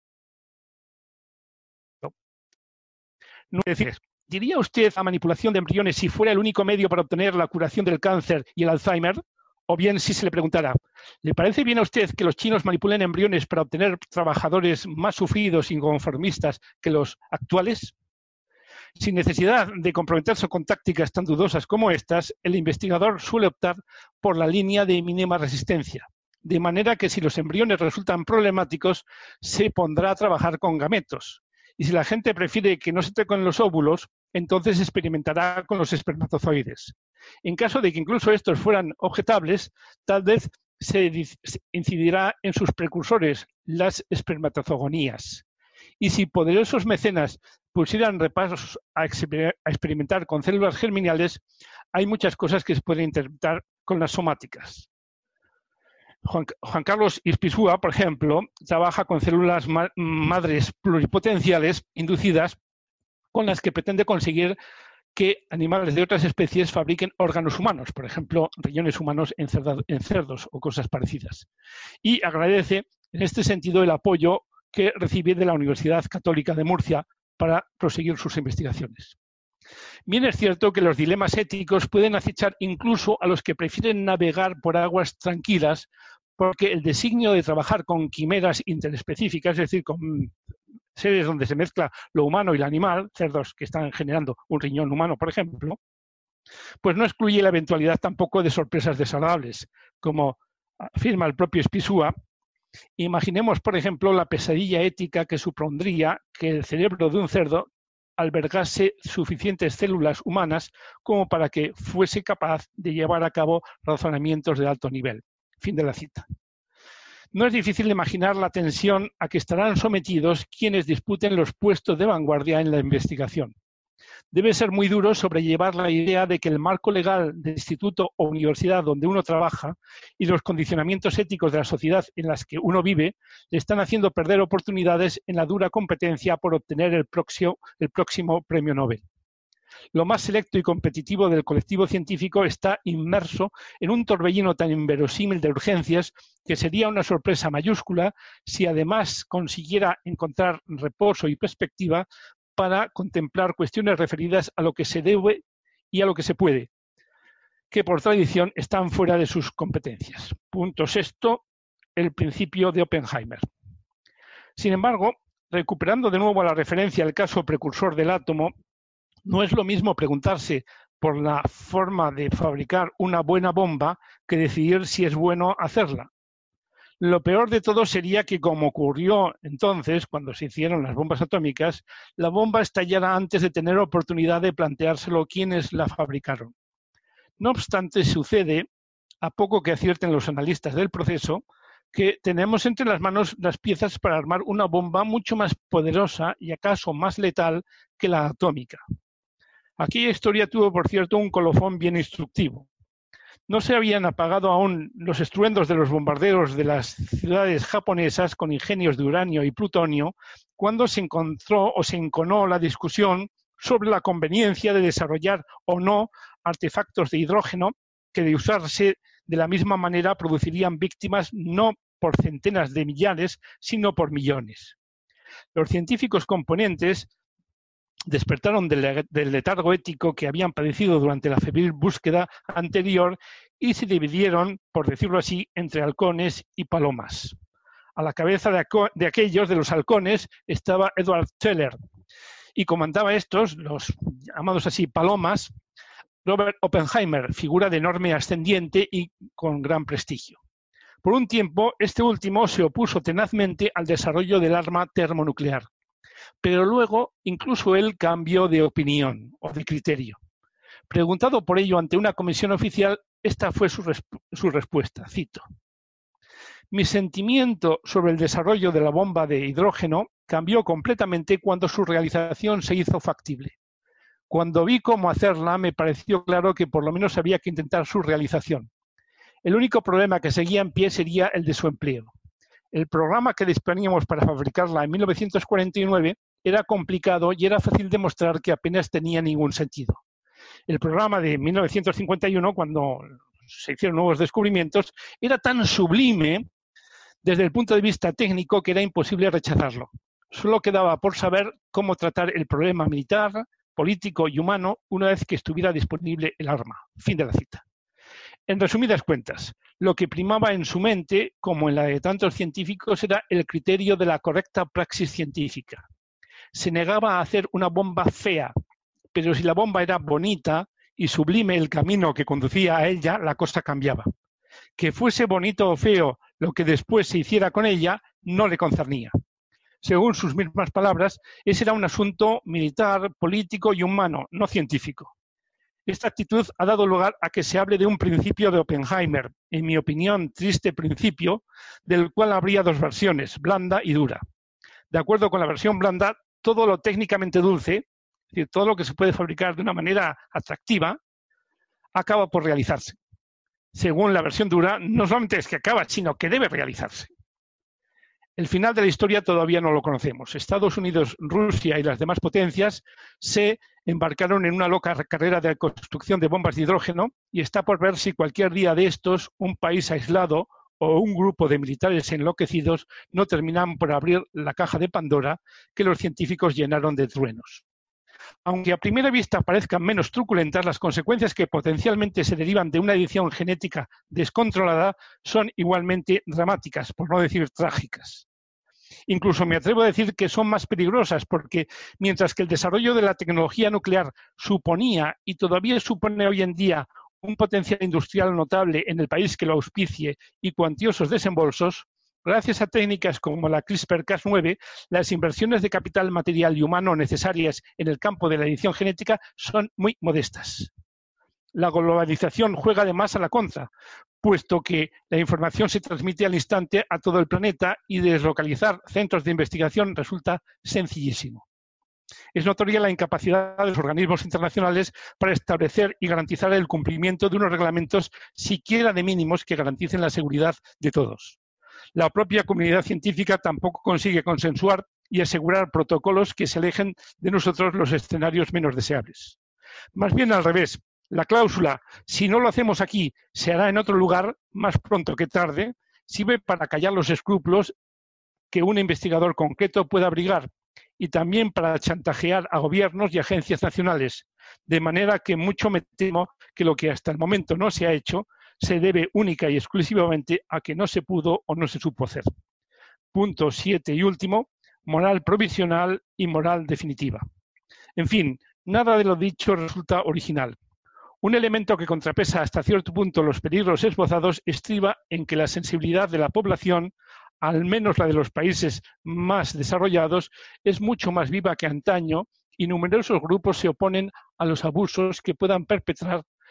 no decir, ¿diría usted a manipulación de embriones si fuera el único medio para obtener la curación del cáncer y el Alzheimer? O bien si se le preguntara, ¿le parece bien a usted que los chinos manipulen embriones para obtener trabajadores más sufridos y inconformistas que los actuales? Sin necesidad de comprometerse con tácticas tan dudosas como estas, el investigador suele optar por la línea de mínima resistencia, de manera que si los embriones resultan problemáticos, se pondrá a trabajar con gametos. Y si la gente prefiere que no se toquen los óvulos, entonces experimentará con los espermatozoides. En caso de que incluso estos fueran objetables, tal vez se incidirá en sus precursores, las espermatozogonías. Y si poderosos mecenas pusieran repasos a experimentar con células germinales, hay muchas cosas que se pueden interpretar con las somáticas. Juan, Juan Carlos Ispizúa, por ejemplo, trabaja con células ma madres pluripotenciales inducidas con las que pretende conseguir que animales de otras especies fabriquen órganos humanos, por ejemplo, riñones humanos en, en cerdos o cosas parecidas. Y agradece en este sentido el apoyo que recibe de la Universidad Católica de Murcia para proseguir sus investigaciones. Bien es cierto que los dilemas éticos pueden acechar incluso a los que prefieren navegar por aguas tranquilas, porque el designio de trabajar con quimeras interespecíficas, es decir, con seres donde se mezcla lo humano y lo animal, cerdos que están generando un riñón humano, por ejemplo, pues no excluye la eventualidad tampoco de sorpresas desagradables, como afirma el propio Ispizúa. Imaginemos, por ejemplo, la pesadilla ética que supondría que el cerebro de un cerdo albergase suficientes células humanas como para que fuese capaz de llevar a cabo razonamientos de alto nivel. Fin de la cita. No es difícil imaginar la tensión a que estarán sometidos quienes disputen los puestos de vanguardia en la investigación. Debe ser muy duro sobrellevar la idea de que el marco legal del instituto o universidad donde uno trabaja y los condicionamientos éticos de la sociedad en las que uno vive le están haciendo perder oportunidades en la dura competencia por obtener el próximo, el próximo premio Nobel. Lo más selecto y competitivo del colectivo científico está inmerso en un torbellino tan inverosímil de urgencias que sería una sorpresa mayúscula si además consiguiera encontrar reposo y perspectiva para contemplar cuestiones referidas a lo que se debe y a lo que se puede, que por tradición están fuera de sus competencias. Punto sexto, el principio de Oppenheimer. Sin embargo, recuperando de nuevo la referencia al caso precursor del átomo, no es lo mismo preguntarse por la forma de fabricar una buena bomba que decidir si es bueno hacerla. Lo peor de todo sería que, como ocurrió entonces, cuando se hicieron las bombas atómicas, la bomba estallara antes de tener oportunidad de planteárselo quienes la fabricaron. No obstante, sucede a poco que acierten los analistas del proceso, que tenemos entre las manos las piezas para armar una bomba mucho más poderosa y acaso más letal que la atómica. Aquella historia tuvo, por cierto, un colofón bien instructivo. No se habían apagado aún los estruendos de los bombarderos de las ciudades japonesas con ingenios de uranio y plutonio cuando se encontró o se enconó la discusión sobre la conveniencia de desarrollar o no artefactos de hidrógeno que, de usarse de la misma manera, producirían víctimas no por centenas de millares, sino por millones. Los científicos componentes despertaron del, del letargo ético que habían padecido durante la febril búsqueda anterior y se dividieron, por decirlo así, entre halcones y palomas. A la cabeza de, de aquellos, de los halcones, estaba Edward Teller, y comandaba estos, los llamados así palomas, Robert Oppenheimer, figura de enorme ascendiente y con gran prestigio. Por un tiempo, este último se opuso tenazmente al desarrollo del arma termonuclear, pero luego incluso él cambió de opinión o de criterio. Preguntado por ello ante una comisión oficial, esta fue su, resp- su respuesta, cito: «Mi sentimiento sobre el desarrollo de la bomba de hidrógeno cambió completamente cuando su realización se hizo factible. Cuando vi cómo hacerla, me pareció claro que por lo menos había que intentar su realización. El único problema que seguía en pie sería el de su empleo. El programa que disponíamos para fabricarla en mil novecientos cuarenta y nueve era complicado y era fácil demostrar que apenas tenía ningún sentido. El programa de mil novecientos cincuenta y uno, cuando se hicieron nuevos descubrimientos, era tan sublime desde el punto de vista técnico que era imposible rechazarlo. Solo quedaba por saber cómo tratar el problema militar, político y humano una vez que estuviera disponible el arma». Fin de la cita. En resumidas cuentas, lo que primaba en su mente, como en la de tantos científicos, era el criterio de la correcta praxis científica. Se negaba a hacer una bomba fea, pero si la bomba era bonita y sublime el camino que conducía a ella, la cosa cambiaba. Que fuese bonito o feo lo que después se hiciera con ella, no le concernía. Según sus mismas palabras, ese era un asunto militar, político y humano, no científico. Esta actitud ha dado lugar a que se hable de un principio de Oppenheimer, en mi opinión, triste principio, del cual habría dos versiones, blanda y dura. De acuerdo con la versión blanda, todo lo técnicamente dulce, es decir, todo lo que se puede fabricar de una manera atractiva, acaba por realizarse. Según la versión dura, no solamente es que acaba, sino que debe realizarse. El final de la historia todavía no lo conocemos. Estados Unidos, Rusia y las demás potencias se embarcaron en una loca carrera de construcción de bombas de hidrógeno y está por ver si cualquier día de estos un país aislado o un grupo de militares enloquecidos no terminan por abrir la caja de Pandora que los científicos llenaron de truenos. Aunque a primera vista parezcan menos truculentas, las consecuencias que potencialmente se derivan de una edición genética descontrolada son igualmente dramáticas, por no decir trágicas. Incluso me atrevo a decir que son más peligrosas porque mientras que el desarrollo de la tecnología nuclear suponía y todavía supone hoy en día un potencial industrial notable en el país que lo auspicie y cuantiosos desembolsos, gracias a técnicas como la CRISPR Cas nueve, las inversiones de capital material y humano necesarias en el campo de la edición genética son muy modestas. La globalización juega además a la contra, puesto que la información se transmite al instante a todo el planeta y deslocalizar centros de investigación resulta sencillísimo. Es notoria la incapacidad de los organismos internacionales para establecer y garantizar el cumplimiento de unos reglamentos siquiera de mínimos que garanticen la seguridad de todos. La propia comunidad científica tampoco consigue consensuar y asegurar protocolos que se alejen de nosotros los escenarios menos deseables. Más bien al revés. La cláusula, si no lo hacemos aquí, se hará en otro lugar, más pronto que tarde, sirve para callar los escrúpulos que un investigador concreto pueda abrigar y también para chantajear a gobiernos y agencias nacionales, de manera que mucho me temo que lo que hasta el momento no se ha hecho se debe única y exclusivamente a que no se pudo o no se supo hacer. Punto siete y último, moral provisional y moral definitiva. En fin, nada de lo dicho resulta original. Un elemento que contrapesa hasta cierto punto los peligros esbozados estriba en que la sensibilidad de la población, al menos la de los países más desarrollados, es mucho más viva que antaño y numerosos grupos se oponen a los abusos que puedan perpetrar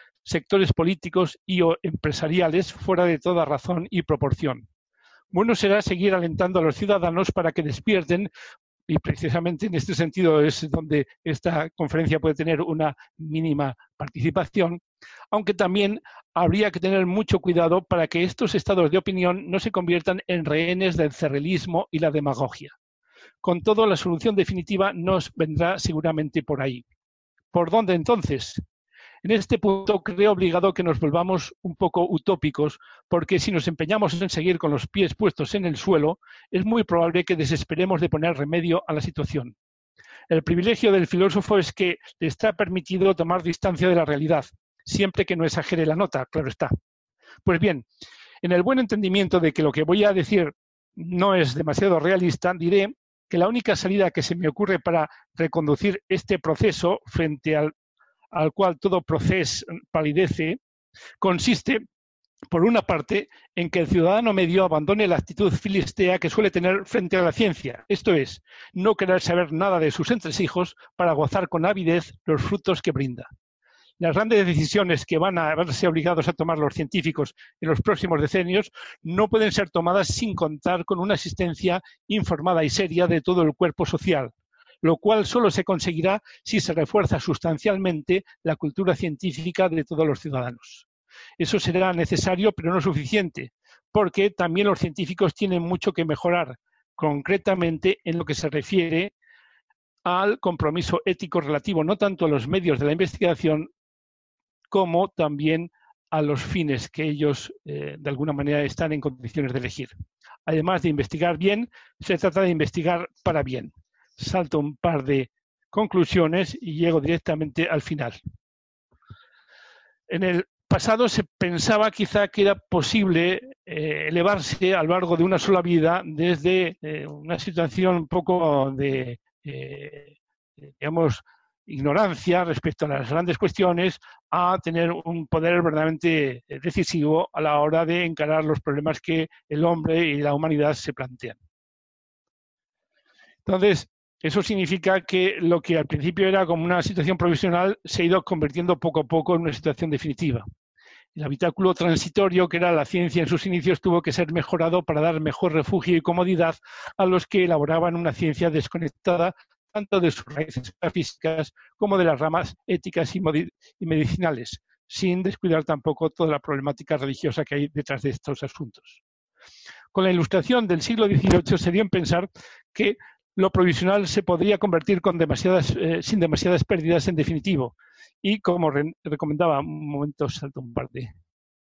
sectores políticos y o empresariales fuera de toda razón y proporción. Bueno será seguir alentando a los ciudadanos para que despierten, y precisamente en este sentido es donde esta conferencia puede tener una mínima participación, aunque también habría que tener mucho cuidado para que estos estados de opinión no se conviertan en rehenes del cerrelismo y la demagogia. Con todo, la solución definitiva nos vendrá seguramente por ahí. ¿Por dónde entonces? En este punto creo obligado que nos volvamos un poco utópicos, porque si nos empeñamos en seguir con los pies puestos en el suelo, es muy probable que desesperemos de poner remedio a la situación. El privilegio del filósofo es que le está permitido tomar distancia de la realidad, siempre que no exagere la nota, claro está. Pues bien, en el buen entendimiento de que lo que voy a decir no es demasiado realista, diré que la única salida que se me ocurre para reconducir este proceso frente al al cual todo proceso palidece, consiste, por una parte, en que el ciudadano medio abandone la actitud filistea que suele tener frente a la ciencia, esto es, no querer saber nada de sus entresijos para gozar con avidez los frutos que brinda. Las grandes decisiones que van a verse obligados a tomar los científicos en los próximos decenios no pueden ser tomadas sin contar con una asistencia informada y seria de todo el cuerpo social, lo cual solo se conseguirá si se refuerza sustancialmente la cultura científica de todos los ciudadanos. Eso será necesario, pero no suficiente, porque también los científicos tienen mucho que mejorar, concretamente en lo que se refiere al compromiso ético relativo no tanto a los medios de la investigación como también a los fines que ellos eh, de alguna manera están en condiciones de elegir. Además de investigar bien, se trata de investigar para bien. Salto un par de conclusiones y llego directamente al final. En el pasado se pensaba quizá que era posible eh, elevarse a lo largo de una sola vida desde eh, una situación un poco de, eh, digamos, ignorancia respecto a las grandes cuestiones a tener un poder verdaderamente decisivo a la hora de encarar los problemas que el hombre y la humanidad se plantean. Entonces, eso significa que lo que al principio era como una situación provisional se ha ido convirtiendo poco a poco en una situación definitiva. El habitáculo transitorio, que era la ciencia en sus inicios, tuvo que ser mejorado para dar mejor refugio y comodidad a los que elaboraban una ciencia desconectada tanto de sus raíces físicas como de las ramas éticas y medicinales, sin descuidar tampoco toda la problemática religiosa que hay detrás de estos asuntos. Con la Ilustración del siglo dieciocho se dio en pensar que lo provisional se podría convertir con demasiadas, eh, sin demasiadas pérdidas en definitivo. Y como re recomendaba, un momento, salto un par de...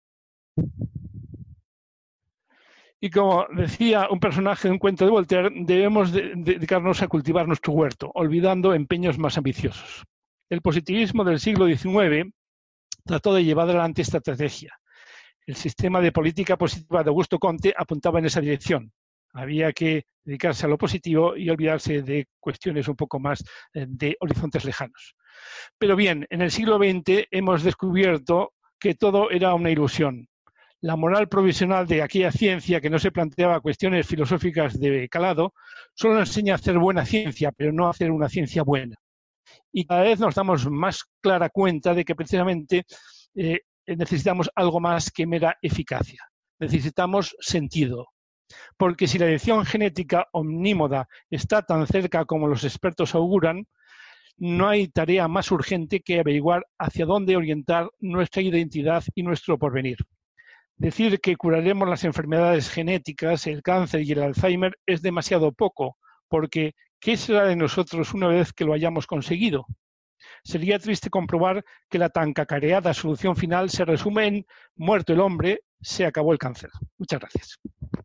Y como decía un personaje de un cuento de Voltaire, debemos de dedicarnos a cultivar nuestro huerto, olvidando empeños más ambiciosos. El positivismo del siglo diecinueve trató de llevar adelante esta estrategia. El sistema de política positiva de Augusto Comte apuntaba en esa dirección. Había que dedicarse a lo positivo y olvidarse de cuestiones un poco más de horizontes lejanos. Pero bien, en el siglo veinte hemos descubierto que todo era una ilusión. La moral provisional de aquella ciencia que no se planteaba cuestiones filosóficas de calado solo enseña a hacer buena ciencia, pero no a hacer una ciencia buena. Y cada vez nos damos más clara cuenta de que precisamente eh, necesitamos algo más que mera eficacia. Necesitamos sentido. Porque si la edición genética omnímoda está tan cerca como los expertos auguran, no hay tarea más urgente que averiguar hacia dónde orientar nuestra identidad y nuestro porvenir. Decir que curaremos las enfermedades genéticas, el cáncer y el Alzheimer es demasiado poco, porque ¿qué será de nosotros una vez que lo hayamos conseguido? Sería triste comprobar que la tan cacareada solución final se resume en muerto el hombre, se acabó el cáncer. Muchas gracias.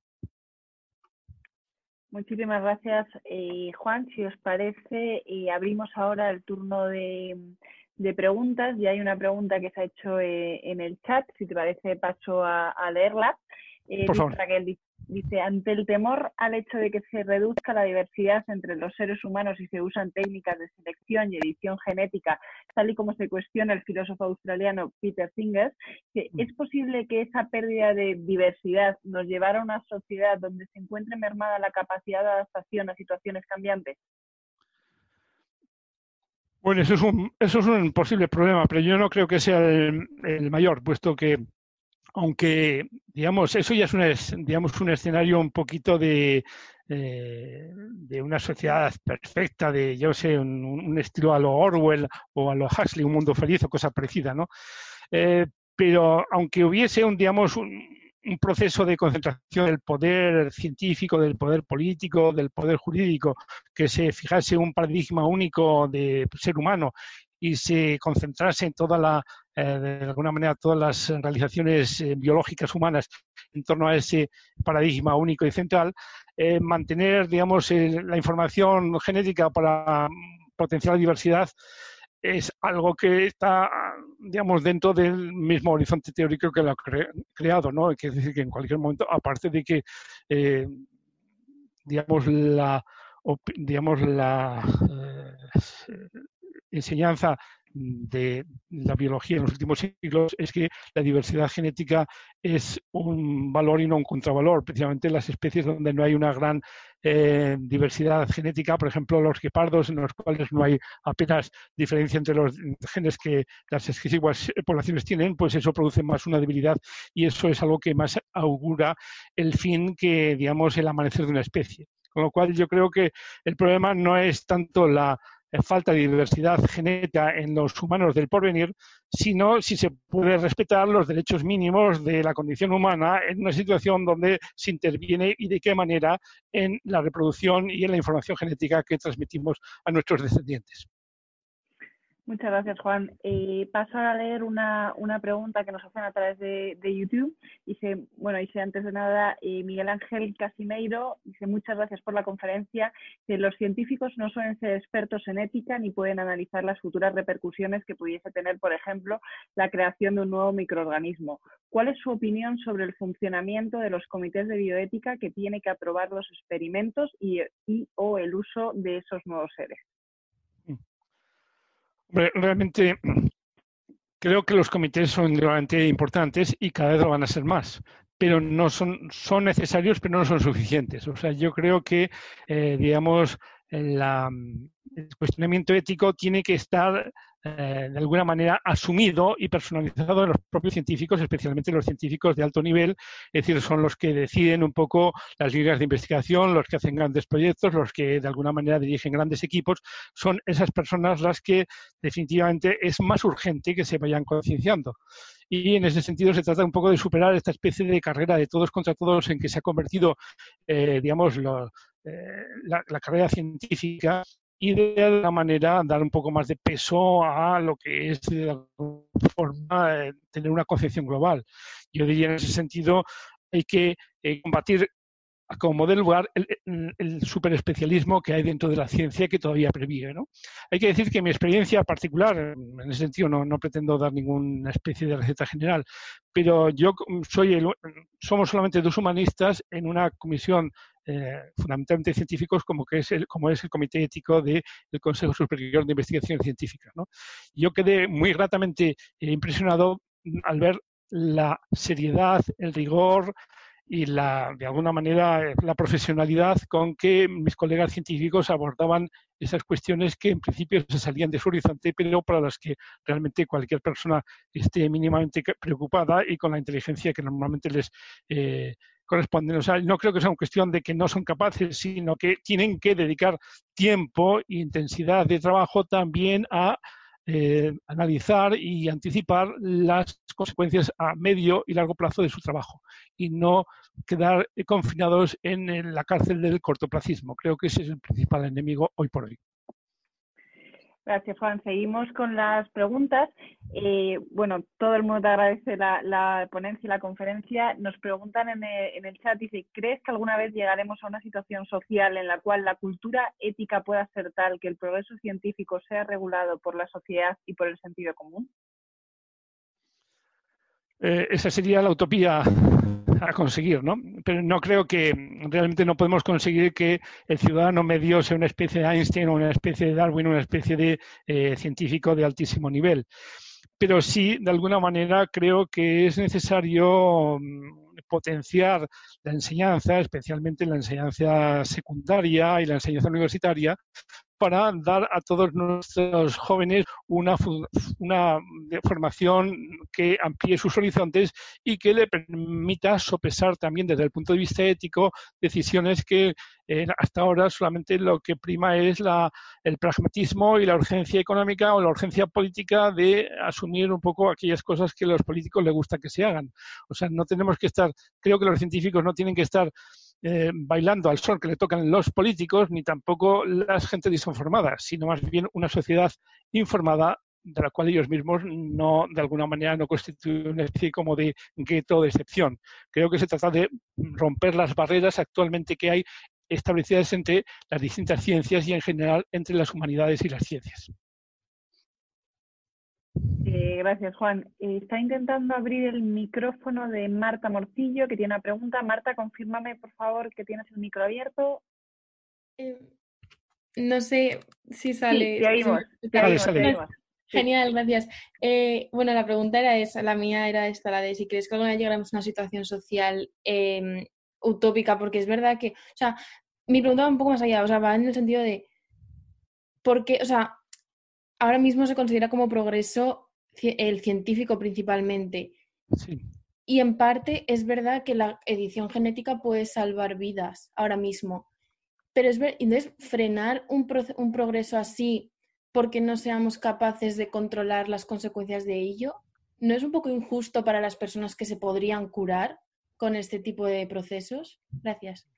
Muchísimas gracias, eh, Juan. Si os parece, eh, abrimos ahora el turno de, de preguntas. Ya hay una pregunta que se ha hecho eh, en el chat. Si te parece, paso a, a leerla. Eh, Por favor. Raquel dice, ante el temor al hecho de que se reduzca la diversidad entre los seres humanos y se usan técnicas de selección y edición genética, tal y como se cuestiona el filósofo australiano Peter Singer, ¿es posible que esa pérdida de diversidad nos llevara a una sociedad donde se encuentre mermada la capacidad de adaptación a situaciones cambiantes? Bueno, eso es un, eso es un posible problema, pero yo no creo que sea el, el mayor, puesto que, aunque, digamos, eso ya es un, es, digamos, un escenario un poquito de, eh, de una sociedad perfecta, de, yo sé, un, un estilo a lo Orwell o a lo Huxley, un mundo feliz o cosa parecida, ¿no? Eh, pero aunque hubiese un, digamos, un, un proceso de concentración del poder científico, del poder político, del poder jurídico, que se fijase un paradigma único de ser humano y se concentrase en toda la, eh, de alguna manera, todas las realizaciones eh, biológicas humanas en torno a ese paradigma único y central, eh, mantener, digamos, eh, la información genética para potenciar la diversidad es algo que está, digamos, dentro del mismo horizonte teórico que lo ha cre creado, ¿no? Es decir, que en cualquier momento, aparte de que, eh, digamos, la, digamos, la eh, enseñanza de la biología en los últimos siglos es que la diversidad genética es un valor y no un contravalor. Precisamente en las especies donde no hay una gran eh, diversidad genética, por ejemplo los guepardos, en los cuales no hay apenas diferencia entre los genes que las exiguas poblaciones tienen, pues eso produce más una debilidad y eso es algo que más augura el fin que, digamos, el amanecer de una especie. Con lo cual yo creo que el problema no es tanto la falta de diversidad genética en los humanos del porvenir, sino si se puede respetar los derechos mínimos de la condición humana en una situación donde se interviene y de qué manera en la reproducción y en la información genética que transmitimos a nuestros descendientes. Muchas gracias, Juan. Eh, paso a leer una, una pregunta que nos hacen a través de, de YouTube. Dice, bueno, dice antes de nada, eh, Miguel Ángel Casimeiro, dice, muchas gracias por la conferencia. Dice, los científicos no suelen ser expertos en ética ni pueden analizar las futuras repercusiones que pudiese tener, por ejemplo, la creación de un nuevo microorganismo. ¿Cuál es su opinión sobre el funcionamiento de los comités de bioética que tiene que aprobar los experimentos y, y o el uso de esos nuevos seres? Realmente creo que los comités son realmente importantes y cada vez lo van a ser más, pero no son, son necesarios, pero no son suficientes. O sea, yo creo que, eh, digamos, la, el cuestionamiento ético tiene que estar eh, de alguna manera asumido y personalizado en los propios científicos, especialmente los científicos de alto nivel, es decir, son los que deciden un poco las líneas de investigación, los que hacen grandes proyectos, los que de alguna manera dirigen grandes equipos, son esas personas las que definitivamente es más urgente que se vayan concienciando. Y en ese sentido se trata un poco de superar esta especie de carrera de todos contra todos en que se ha convertido, eh, digamos, lo, eh, la, la carrera científica y de alguna manera dar un poco más de peso a lo que es de alguna forma eh, tener una concepción global. Yo diría en ese sentido hay que eh, combatir como del lugar el, el, el superespecialismo que hay dentro de la ciencia que todavía previve, ¿no? Hay que decir que mi experiencia particular, en ese sentido no, no pretendo dar ninguna especie de receta general, pero yo soy el, somos solamente dos humanistas en una comisión eh, fundamentalmente científicos como, que es el, como es el Comité Ético del Consejo Superior de Investigación Científica, ¿no? Yo quedé muy gratamente eh, impresionado al ver la seriedad, el rigor y la, de alguna manera la profesionalidad con que mis colegas científicos abordaban esas cuestiones que en principio se salían de su horizonte, pero para las que realmente cualquier persona esté mínimamente preocupada y con la inteligencia que normalmente les eh, corresponde. O sea, no creo que sea una cuestión de que no son capaces, sino que tienen que dedicar tiempo e intensidad de trabajo también a Eh, analizar y anticipar las consecuencias a medio y largo plazo de su trabajo y no quedar confinados en, en la cárcel del cortoplacismo. Creo que ese es el principal enemigo hoy por hoy. Gracias, Juan. Seguimos con las preguntas. Eh, bueno, todo el mundo te agradece la, la ponencia y la conferencia. Nos preguntan en el, en el chat, dice, ¿crees que alguna vez llegaremos a una situación social en la cual la cultura ética pueda ser tal que el progreso científico sea regulado por la sociedad y por el sentido común? Eh, esa sería la utopía a conseguir, ¿no? Pero no creo que realmente no podemos conseguir que el ciudadano medio sea una especie de Einstein o una especie de Darwin o una especie de eh, científico de altísimo nivel. Pero sí, de alguna manera, creo que es necesario potenciar la enseñanza, especialmente la enseñanza secundaria y la enseñanza universitaria, para dar a todos nuestros jóvenes una, una formación que amplíe sus horizontes y que le permita sopesar también desde el punto de vista ético decisiones que eh, hasta ahora solamente lo que prima es la, el pragmatismo y la urgencia económica o la urgencia política de asumir un poco aquellas cosas que a los políticos les gusta que se hagan. O sea, no tenemos que estar, creo que los científicos no tienen que estar eh, bailando al son que le tocan los políticos, ni tampoco las gente desinformada, sino más bien una sociedad informada de la cual ellos mismos no, de alguna manera, no constituyen una especie como de gueto de excepción. Creo que se trata de romper las barreras actualmente que hay establecidas entre las distintas ciencias y, en general, entre las humanidades y las ciencias. Eh, gracias, Juan. Eh, está intentando abrir el micrófono de Marta Morcillo, que tiene una pregunta. Marta, confírmame, por favor, que tienes el micro abierto. Eh, no sé si sale... Sí, te oímos. Si te oímos, te oímos. Genial, gracias. Eh, bueno, la pregunta era esa, la mía era esta, la de si crees que alguna vez llegaremos a una situación social eh, utópica, porque es verdad que, o sea, mi pregunta va un poco más allá, o sea, va en el sentido de, ¿por qué, o sea, ahora mismo se considera como progreso el científico principalmente? Sí. Y en parte es verdad que la edición genética puede salvar vidas ahora mismo, pero es ver, entonces frenar un, pro, un progreso así porque no seamos capaces de controlar las consecuencias de ello, ¿no es un poco injusto para las personas que se podrían curar con este tipo de procesos? Gracias.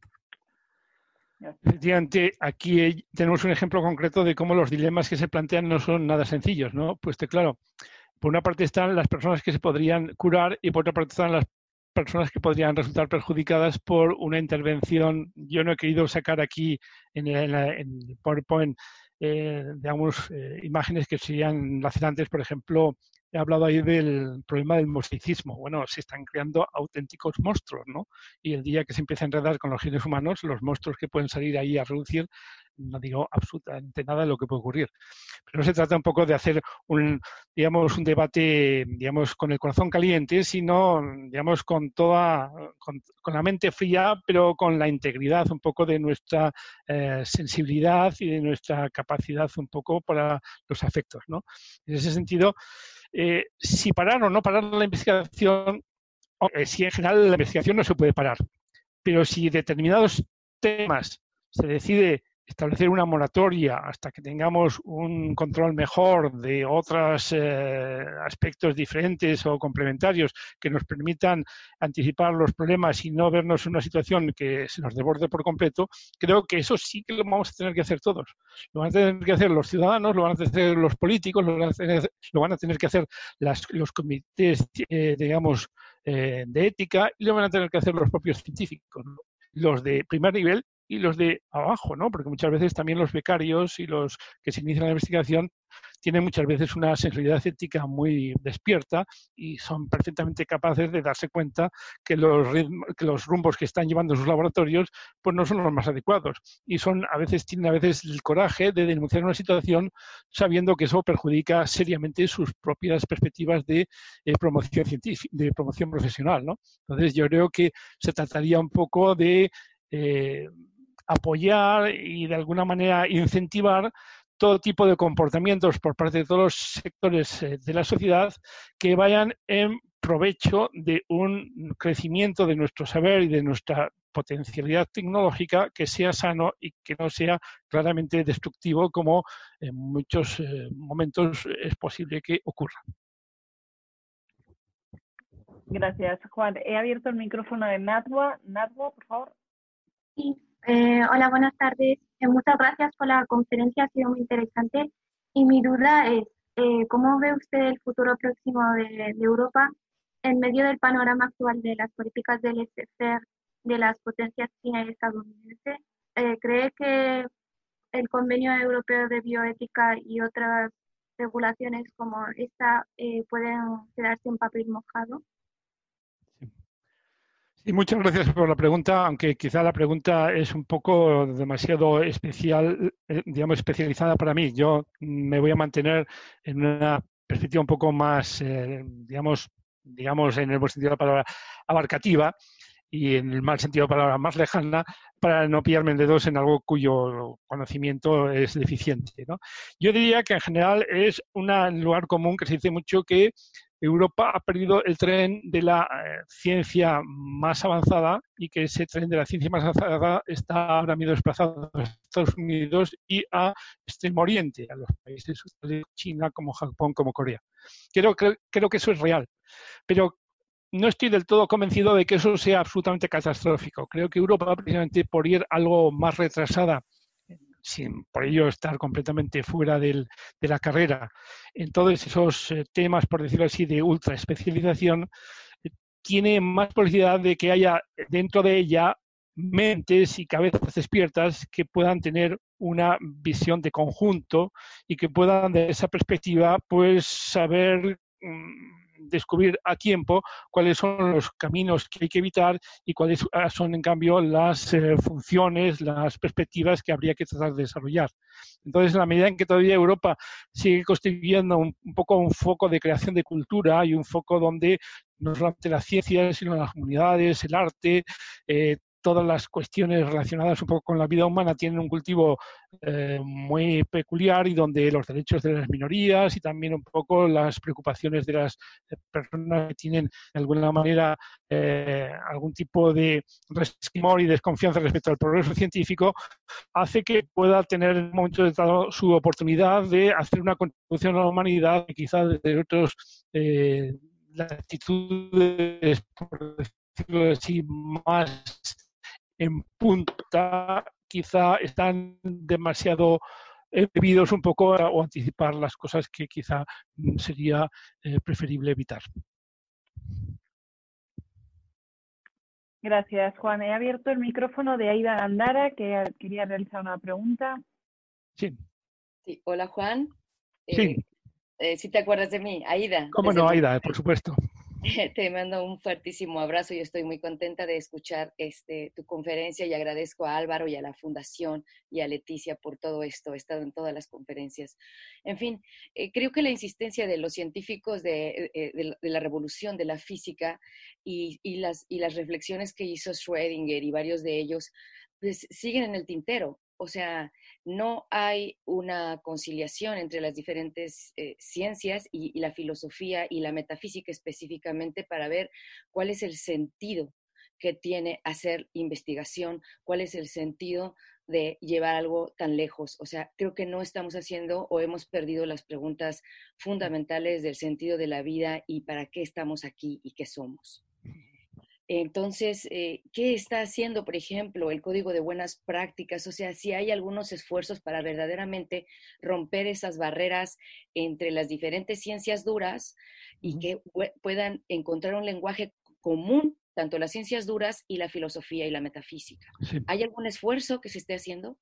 Efectivamente, aquí tenemos un ejemplo concreto de cómo los dilemas que se plantean no son nada sencillos, ¿no? Pues que, claro, por una parte están las personas que se podrían curar y por otra parte están las personas que podrían resultar perjudicadas por una intervención. Yo no he querido sacar aquí en el, en el PowerPoint eh, digamos, eh, imágenes que serían lacerantes. Por ejemplo, he hablado ahí del problema del mosticismo. Bueno, se están creando auténticos monstruos, ¿no? Y el día que se empiece a enredar con los genes humanos, los monstruos que pueden salir ahí a reducir, no digo absolutamente nada de lo que puede ocurrir. Pero no se trata un poco de hacer un, digamos, un debate, digamos, con el corazón caliente, sino, digamos, con toda, con, con la mente fría, pero con la integridad un poco de nuestra eh, sensibilidad y de nuestra capacidad un poco para los afectos, ¿no? En ese sentido, eh, si parar o no parar la investigación, eh, si en general la investigación no se puede parar, pero si determinados temas se decide establecer una moratoria hasta que tengamos un control mejor de otros eh, aspectos diferentes o complementarios que nos permitan anticipar los problemas y no vernos en una situación que se nos desborde por completo, creo que eso sí que lo vamos a tener que hacer todos. Lo van a tener que hacer los ciudadanos, lo van a hacer los políticos, lo van a tener, lo van a tener que hacer las, los comités, eh, digamos, eh, de ética, y lo van a tener que hacer los propios científicos, ¿no? Los de primer nivel y los de abajo, ¿no? Porque muchas veces también los becarios y los que se inician la investigación tienen muchas veces una sensibilidad ética muy despierta y son perfectamente capaces de darse cuenta que los ritmos, que los rumbos que están llevando sus laboratorios pues no son los más adecuados, y son a veces tienen a veces el coraje de denunciar una situación sabiendo que eso perjudica seriamente sus propias perspectivas de eh, promoción científica, de promoción profesional, ¿no? Entonces yo creo que se trataría un poco de eh, apoyar y de alguna manera incentivar todo tipo de comportamientos por parte de todos los sectores de la sociedad que vayan en provecho de un crecimiento de nuestro saber y de nuestra potencialidad tecnológica que sea sano y que no sea claramente destructivo, como en muchos eh, momentos es posible que ocurra. Gracias, Juan. He abierto el micrófono de Nadwa. Nadwa, por favor. Sí. Eh, hola, buenas tardes. Eh, muchas gracias por la conferencia, ha sido muy interesante. Y mi duda es, eh, ¿cómo ve usted el futuro próximo de, de Europa en medio del panorama actual de las políticas del laissez-faire de las potencias china y estadounidense? Eh, ¿Cree que el Convenio Europeo de Bioética y otras regulaciones como esta eh, pueden quedarse en papel mojado? Sí, muchas gracias por la pregunta, aunque quizá la pregunta es un poco demasiado especial, digamos, especializada para mí. Yo me voy a mantener en una perspectiva un poco más, eh, digamos, digamos, en el buen sentido de la palabra, abarcativa, y en el mal sentido de la palabra más lejana, para no pillarme en dedos en algo cuyo conocimiento es deficiente, ¿no? Yo diría que en general es una- un lugar común que se dice mucho que Europa ha perdido el tren de la eh, ciencia más avanzada y que ese tren de la ciencia más avanzada está ahora mismo desplazado a Estados Unidos y a Extremo Oriente, a los países de China como Japón, como Corea. Creo, creo, creo que eso es real, pero no estoy del todo convencido de que eso sea absolutamente catastrófico. Creo que Europa, precisamente por ir algo más retrasada, sin por ello estar completamente fuera del, de la carrera, en todos esos eh, temas, por decirlo así, de ultra especialización, eh, tiene más posibilidad de que haya dentro de ella mentes y cabezas despiertas que puedan tener una visión de conjunto y que puedan, de esa perspectiva, pues saber mmm, descubrir a tiempo cuáles son los caminos que hay que evitar y cuáles son, en cambio, las eh, funciones, las perspectivas que habría que tratar de desarrollar. Entonces, en la medida en que todavía Europa sigue constituyendo un, un poco un foco de creación de cultura y un foco donde no solamente las ciencias, sino las humanidades, el arte, eh, todas las cuestiones relacionadas un poco con la vida humana tienen un cultivo eh, muy peculiar y donde los derechos de las minorías y también un poco las preocupaciones de las personas que tienen de alguna manera eh, algún tipo de resquemor y desconfianza respecto al progreso científico, hace que pueda tener en un momento determinado su oportunidad de hacer una contribución a la humanidad que quizás desde otros eh, latitudes, por decirlo así, más en punta, quizá están demasiado eh, debidos un poco a, o anticipar las cosas que quizá sería eh, preferible evitar. Gracias, Juan. He abierto el micrófono de Aida Gandara, que quería realizar una pregunta. Sí. Sí. Hola, Juan. Sí. Eh, eh, ¿sí te acuerdas de mí? Aida. ¿Cómo no, Aida? Por supuesto. Te mando un fuertísimo abrazo y estoy muy contenta de escuchar este, tu conferencia y agradezco a Álvaro y a la Fundación y a Leticia por todo esto. He estado en todas las conferencias. En fin, eh, creo que la insistencia de los científicos de, de, de, de la revolución de la física y, y, las, y las reflexiones que hizo Schrödinger y varios de ellos, pues siguen en el tintero. O sea, no hay una conciliación entre las diferentes eh, ciencias y, y la filosofía y la metafísica específicamente para ver cuál es el sentido que tiene hacer investigación, cuál es el sentido de llevar algo tan lejos. O sea, creo que no estamos haciendo o hemos perdido las preguntas fundamentales del sentido de la vida y para qué estamos aquí y qué somos. Entonces, eh, ¿qué está haciendo, por ejemplo, el Código de Buenas Prácticas? O sea, si hay algunos esfuerzos para verdaderamente romper esas barreras entre las diferentes ciencias duras y que puedan encontrar un lenguaje común, tanto las ciencias duras y la filosofía y la metafísica. Sí. ¿Hay algún esfuerzo que se esté haciendo?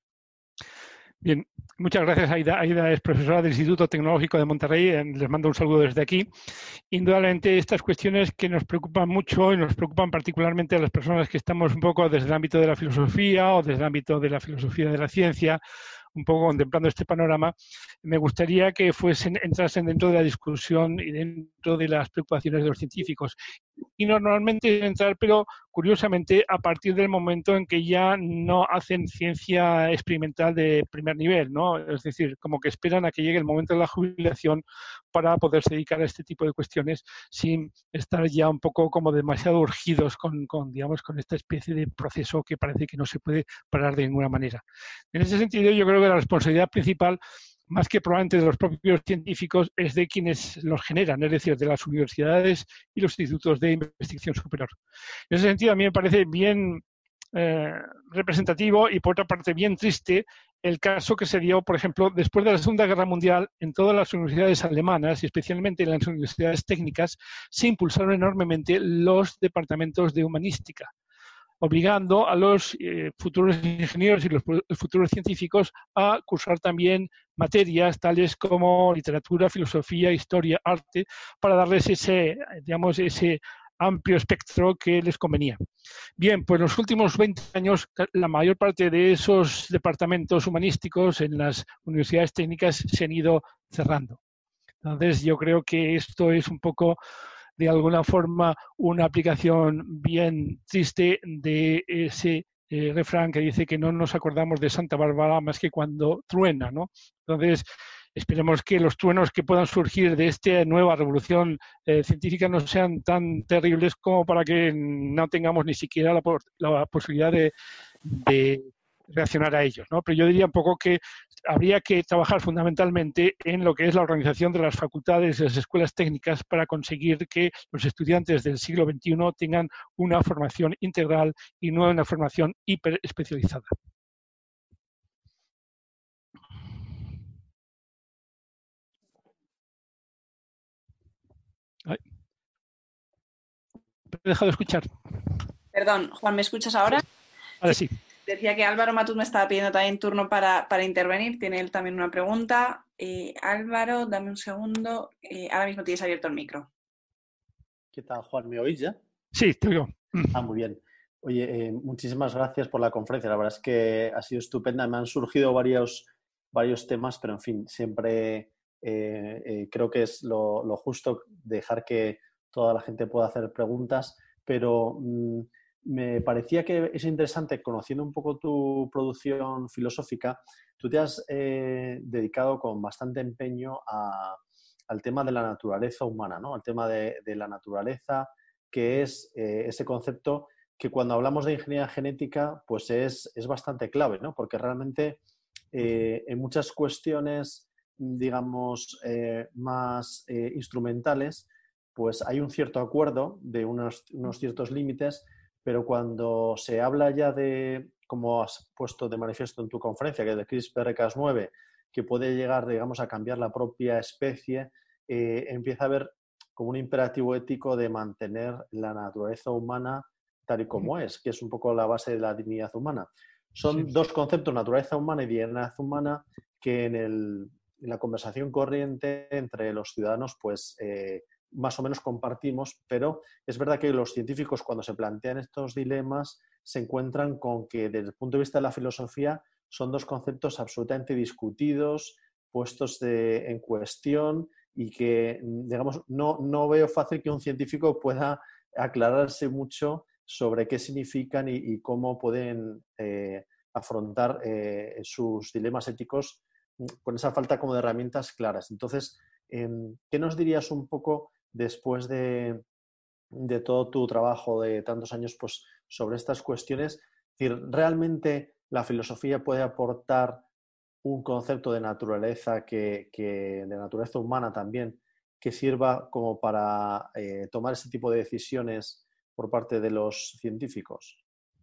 Bien, muchas gracias, Aida. Aida es profesora del Instituto Tecnológico de Monterrey. Les mando un saludo desde aquí. Indudablemente, estas cuestiones que nos preocupan mucho y nos preocupan particularmente a las personas que estamos un poco desde el ámbito de la filosofía o desde el ámbito de la filosofía de la ciencia, un poco contemplando este panorama, me gustaría que fuesen, entrasen dentro de la discusión y dentro de las preocupaciones de los científicos. Y normalmente entrar, pero curiosamente, a partir del momento en que ya no hacen ciencia experimental de primer nivel, ¿no? Es decir, como que esperan a que llegue el momento de la jubilación para poderse dedicar a este tipo de cuestiones sin estar ya un poco como demasiado urgidos con, con, digamos, con esta especie de proceso que parece que no se puede parar de ninguna manera. En ese sentido, yo creo que la responsabilidad principal, más que probablemente de los propios científicos, es de quienes los generan, es decir, de las universidades y los institutos de investigación superior. En ese sentido, a mí me parece bien eh, representativo y, por otra parte, bien triste el caso que se dio, por ejemplo, después de la Segunda Guerra Mundial, en todas las universidades alemanas y especialmente en las universidades técnicas, se impulsaron enormemente los departamentos de humanística, obligando a los eh, futuros ingenieros y los futuros científicos a cursar también materias tales como literatura, filosofía, historia, arte, para darles ese, digamos, ese amplio espectro que les convenía. Bien, pues en los últimos veinte años la mayor parte de esos departamentos humanísticos en las universidades técnicas se han ido cerrando. Entonces yo creo que esto es un poco de alguna forma una aplicación bien triste de ese eh, refrán que dice que no nos acordamos de Santa Bárbara más que cuando truena, ¿no? Entonces, esperemos que los truenos que puedan surgir de esta nueva revolución eh, científica no sean tan terribles como para que no tengamos ni siquiera la, la posibilidad de, de reaccionar a ellos, ¿no? Pero yo diría un poco que habría que trabajar fundamentalmente en lo que es la organización de las facultades y las escuelas técnicas para conseguir que los estudiantes del siglo veintiuno tengan una formación integral y no una formación hiper especializada. Ay. Me he dejado de escuchar. Perdón, Juan, ¿me escuchas ahora? Ahora sí. Decía que Álvaro Matuz me estaba pidiendo también turno para, para intervenir. Tiene él también una pregunta. Eh, Álvaro, dame un segundo. Eh, ahora mismo tienes abierto el micro. ¿Qué tal, Juan? ¿Me oís ya? Sí, te oigo. Ah, muy bien. Oye, eh, muchísimas gracias por la conferencia. La verdad es que ha sido estupenda. Me han surgido varios, varios temas, pero en fin, siempre eh, eh, creo que es lo, lo justo dejar que toda la gente pueda hacer preguntas, pero mmm, me parecía que es interesante, conociendo un poco tu producción filosófica, tú te has eh, dedicado con bastante empeño a, al tema de la naturaleza humana, ¿no? Al tema de, de la naturaleza, que es eh, ese concepto que cuando hablamos de ingeniería genética, pues es, es bastante clave, ¿no? Porque realmente eh, en muchas cuestiones, digamos, eh, más eh, instrumentales, pues hay un cierto acuerdo de unos, unos ciertos límites, pero cuando se habla ya de, como has puesto de manifiesto en tu conferencia, que es de CRISPR Cas nueve, que puede llegar, digamos, a cambiar la propia especie, eh, empieza a haber como un imperativo ético de mantener la naturaleza humana tal y como es, que es un poco la base de la dignidad humana. Son sí. dos conceptos, naturaleza humana y dignidad humana, que en, el, en la conversación corriente entre los ciudadanos, pues eh, más o menos compartimos, pero es verdad que los científicos, cuando se plantean estos dilemas, se encuentran con que desde el punto de vista de la filosofía son dos conceptos absolutamente discutidos, puestos de, en cuestión, y que, digamos, no, no veo fácil que un científico pueda aclararse mucho sobre qué significan y, y cómo pueden eh, afrontar eh, sus dilemas éticos con esa falta como de herramientas claras. Entonces, eh, ¿qué nos dirías un poco después de, de todo tu trabajo de tantos años pues, sobre estas cuestiones? Es decir, ¿realmente la filosofía puede aportar un concepto de naturaleza, que, que, de naturaleza humana también, que sirva como para eh, tomar ese tipo de decisiones por parte de los científicos?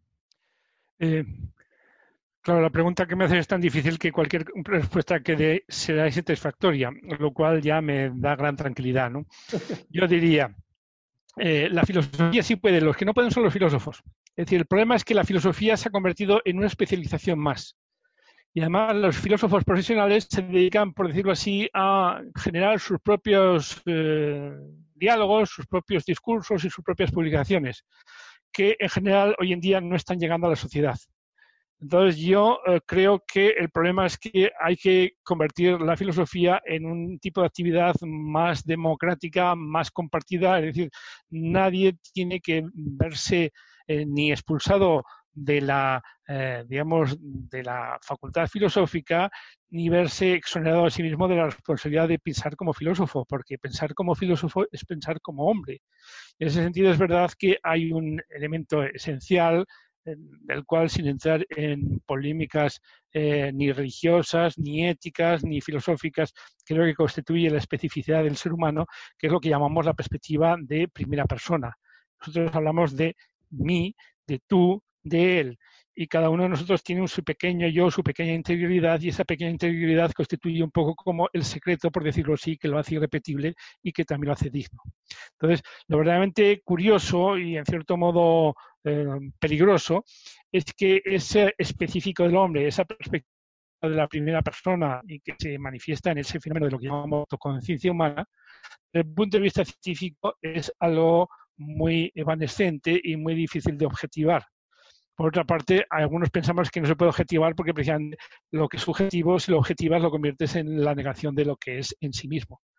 Eh, claro, la pregunta que me haces es tan difícil que cualquier respuesta que dé será insatisfactoria, lo cual ya me da gran tranquilidad, ¿no? Yo diría, eh, la filosofía sí puede, los que no pueden son los filósofos. Es decir, el problema es que la filosofía se ha convertido en una especialización más. Y además los filósofos profesionales se dedican, por decirlo así, a generar sus propios eh, diálogos, sus propios discursos y sus propias publicaciones, que en general hoy en día no están llegando a la sociedad. Entonces yo eh, creo que el problema es que hay que convertir la filosofía en un tipo de actividad más democrática, más compartida, es decir, nadie tiene que verse eh, ni expulsado de la, eh, digamos, de la facultad filosófica, ni verse exonerado a sí mismo de la responsabilidad de pensar como filósofo, porque pensar como filósofo es pensar como hombre. En ese sentido es verdad que hay un elemento esencial del cual, sin entrar en polémicas eh, ni religiosas, ni éticas, ni filosóficas, creo que constituye la especificidad del ser humano, que es lo que llamamos la perspectiva de primera persona. Nosotros hablamos de mí, de tú, de él, y cada uno de nosotros tiene su pequeño yo, su pequeña integridad, y esa pequeña integridad constituye un poco como el secreto, por decirlo así, que lo hace irrepetible y que también lo hace digno. Entonces, lo verdaderamente curioso y en cierto modo eh, peligroso es que ese específico del hombre, esa perspectiva de la primera persona y que se manifiesta en ese fenómeno de lo que llamamos autoconciencia humana, desde el punto de vista científico es algo muy evanescente y muy difícil de objetivar. Por otra parte, algunos pensamos que no se puede objetivar porque precisamente lo que es subjetivo, si lo objetivas, lo conviertes en la negación de lo que es en sí mismo.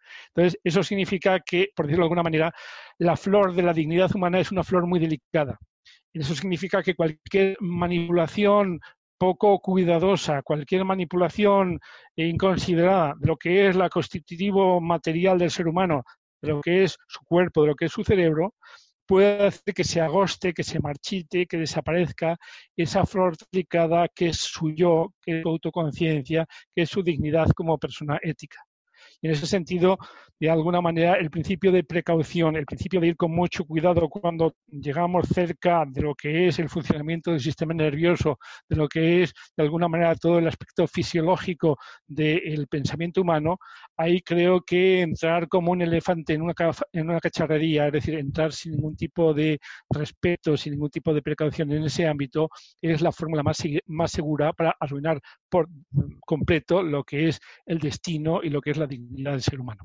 Entonces, eso significa que, por decirlo de alguna manera, la flor de la dignidad humana es una flor muy delicada. Eso significa que cualquier manipulación poco cuidadosa, cualquier manipulación inconsiderada de lo que es la constitutivo material del ser humano, de lo que es su cuerpo, de lo que es su cerebro, puede hacer que se agoste, que se marchite, que desaparezca esa flor delicada que es su yo, que es su autoconciencia, que es su dignidad como persona ética. Y en ese sentido, de alguna manera, el principio de precaución, el principio de ir con mucho cuidado cuando llegamos cerca de lo que es el funcionamiento del sistema nervioso, de lo que es, de alguna manera, todo el aspecto fisiológico del pensamiento humano, ahí creo que entrar como un elefante en una, en una cacharrería, es decir, entrar sin ningún tipo de respeto, sin ningún tipo de precaución en ese ámbito, es la fórmula más, más segura para arruinar por completo lo que es el destino y lo que es la dignidad del ser humano.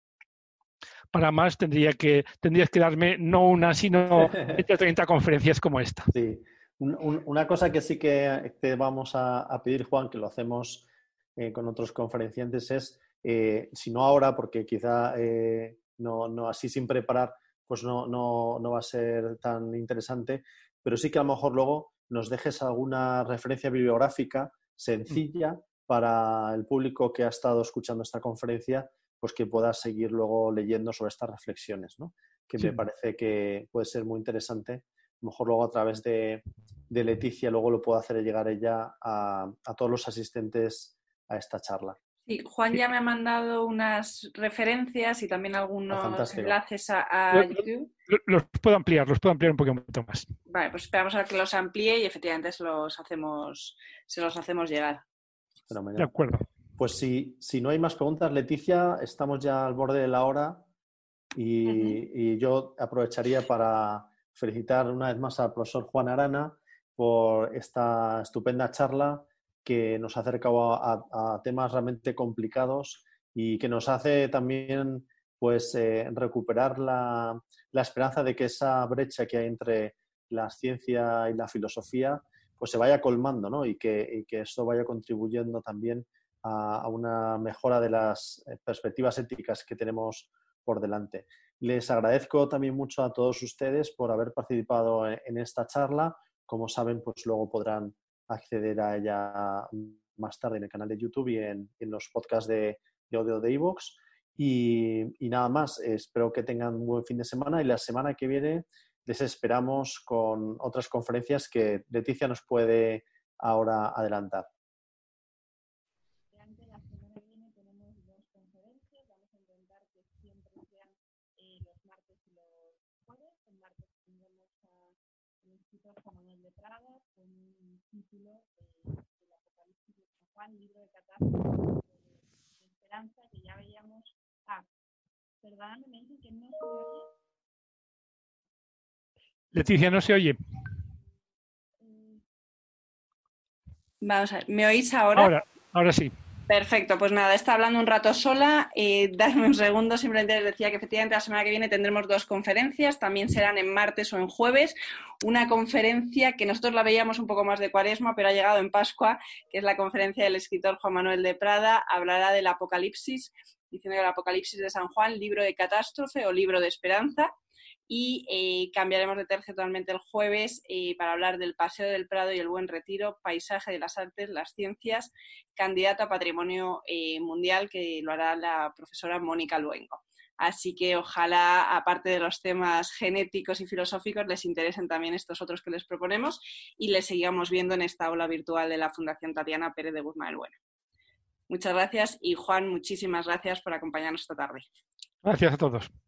Para más tendría que, tendrías que darme no una, sino veinte o treinta conferencias como esta. Sí. Un, un, una cosa que sí que te vamos a, a pedir, Juan, que lo hacemos eh, con otros conferenciantes, es, eh, si no ahora, porque quizá eh, no, no así sin preparar, pues no, no, no va a ser tan interesante, pero sí que a lo mejor luego nos dejes alguna referencia bibliográfica sencilla mm. para el público que ha estado escuchando esta conferencia, pues que pueda seguir luego leyendo sobre estas reflexiones, ¿no? Que sí. Me parece que puede ser muy interesante. A lo mejor luego a través de, de Leticia luego lo puedo hacer llegar ella a, a todos los asistentes a esta charla. Sí, Juan ya me ha mandado unas referencias y también algunos ah, enlaces a, a YouTube. Los puedo ampliar, los puedo ampliar un poquito más. Vale, pues esperamos a que los amplíe y efectivamente se los hacemos, se los hacemos llegar. De acuerdo. Pues si, si no hay más preguntas, Leticia, estamos ya al borde de la hora y, uh-huh. y yo aprovecharía para felicitar una vez más al profesor Juan Arana por esta estupenda charla que nos ha acercado a, a, a temas realmente complicados y que nos hace también pues, eh, recuperar la, la esperanza de que esa brecha que hay entre la ciencia y la filosofía pues se vaya colmando, ¿no? y, que, y que esto vaya contribuyendo también a, a una mejora de las perspectivas éticas que tenemos por delante. Les agradezco también mucho a todos ustedes por haber participado en, en esta charla. Como saben, pues luego podrán acceder a ella más tarde en el canal de YouTube y en, en los podcasts de, de audio de iVoox. Y, y nada más, espero que tengan un buen fin de semana y la semana que viene les esperamos con otras conferencias que Leticia nos puede ahora adelantar. La semana que viene tenemos dos conferencias, vamos a intentar que siempre sean eh, los martes y los jueves. El martes tendremos al escritor Juan Manuel de Prada con un título eh, del Apocalipsis de San Juan, libro de catástrofe de, de esperanza, que ya veíamos. Ah, perdóname, me dicen que no se oye. Leticia, no se oye. Vamos a ver, ¿me oís ahora? Ahora, ahora sí. Perfecto, pues nada, está hablando un rato sola. Eh, dadme un segundo, simplemente les decía que efectivamente la semana que viene tendremos dos conferencias, también serán en martes o en jueves. Una conferencia que nosotros la veíamos un poco más de Cuaresma, pero ha llegado en Pascua, que es la conferencia del escritor Juan Manuel de Prada. Hablará del Apocalipsis, diciendo que el Apocalipsis de San Juan, libro de catástrofe o libro de esperanza. Y eh, cambiaremos de tercio totalmente el jueves eh, para hablar del Paseo del Prado y el Buen Retiro, paisaje de las artes, las ciencias, candidato a patrimonio eh, mundial, que lo hará la profesora Mónica Luengo. Así que ojalá, aparte de los temas genéticos y filosóficos, les interesen también estos otros que les proponemos y les sigamos viendo en esta aula virtual de la Fundación Tatiana Pérez de Guzmán el Bueno. Muchas gracias y Juan, muchísimas gracias por acompañarnos esta tarde. Gracias a todos.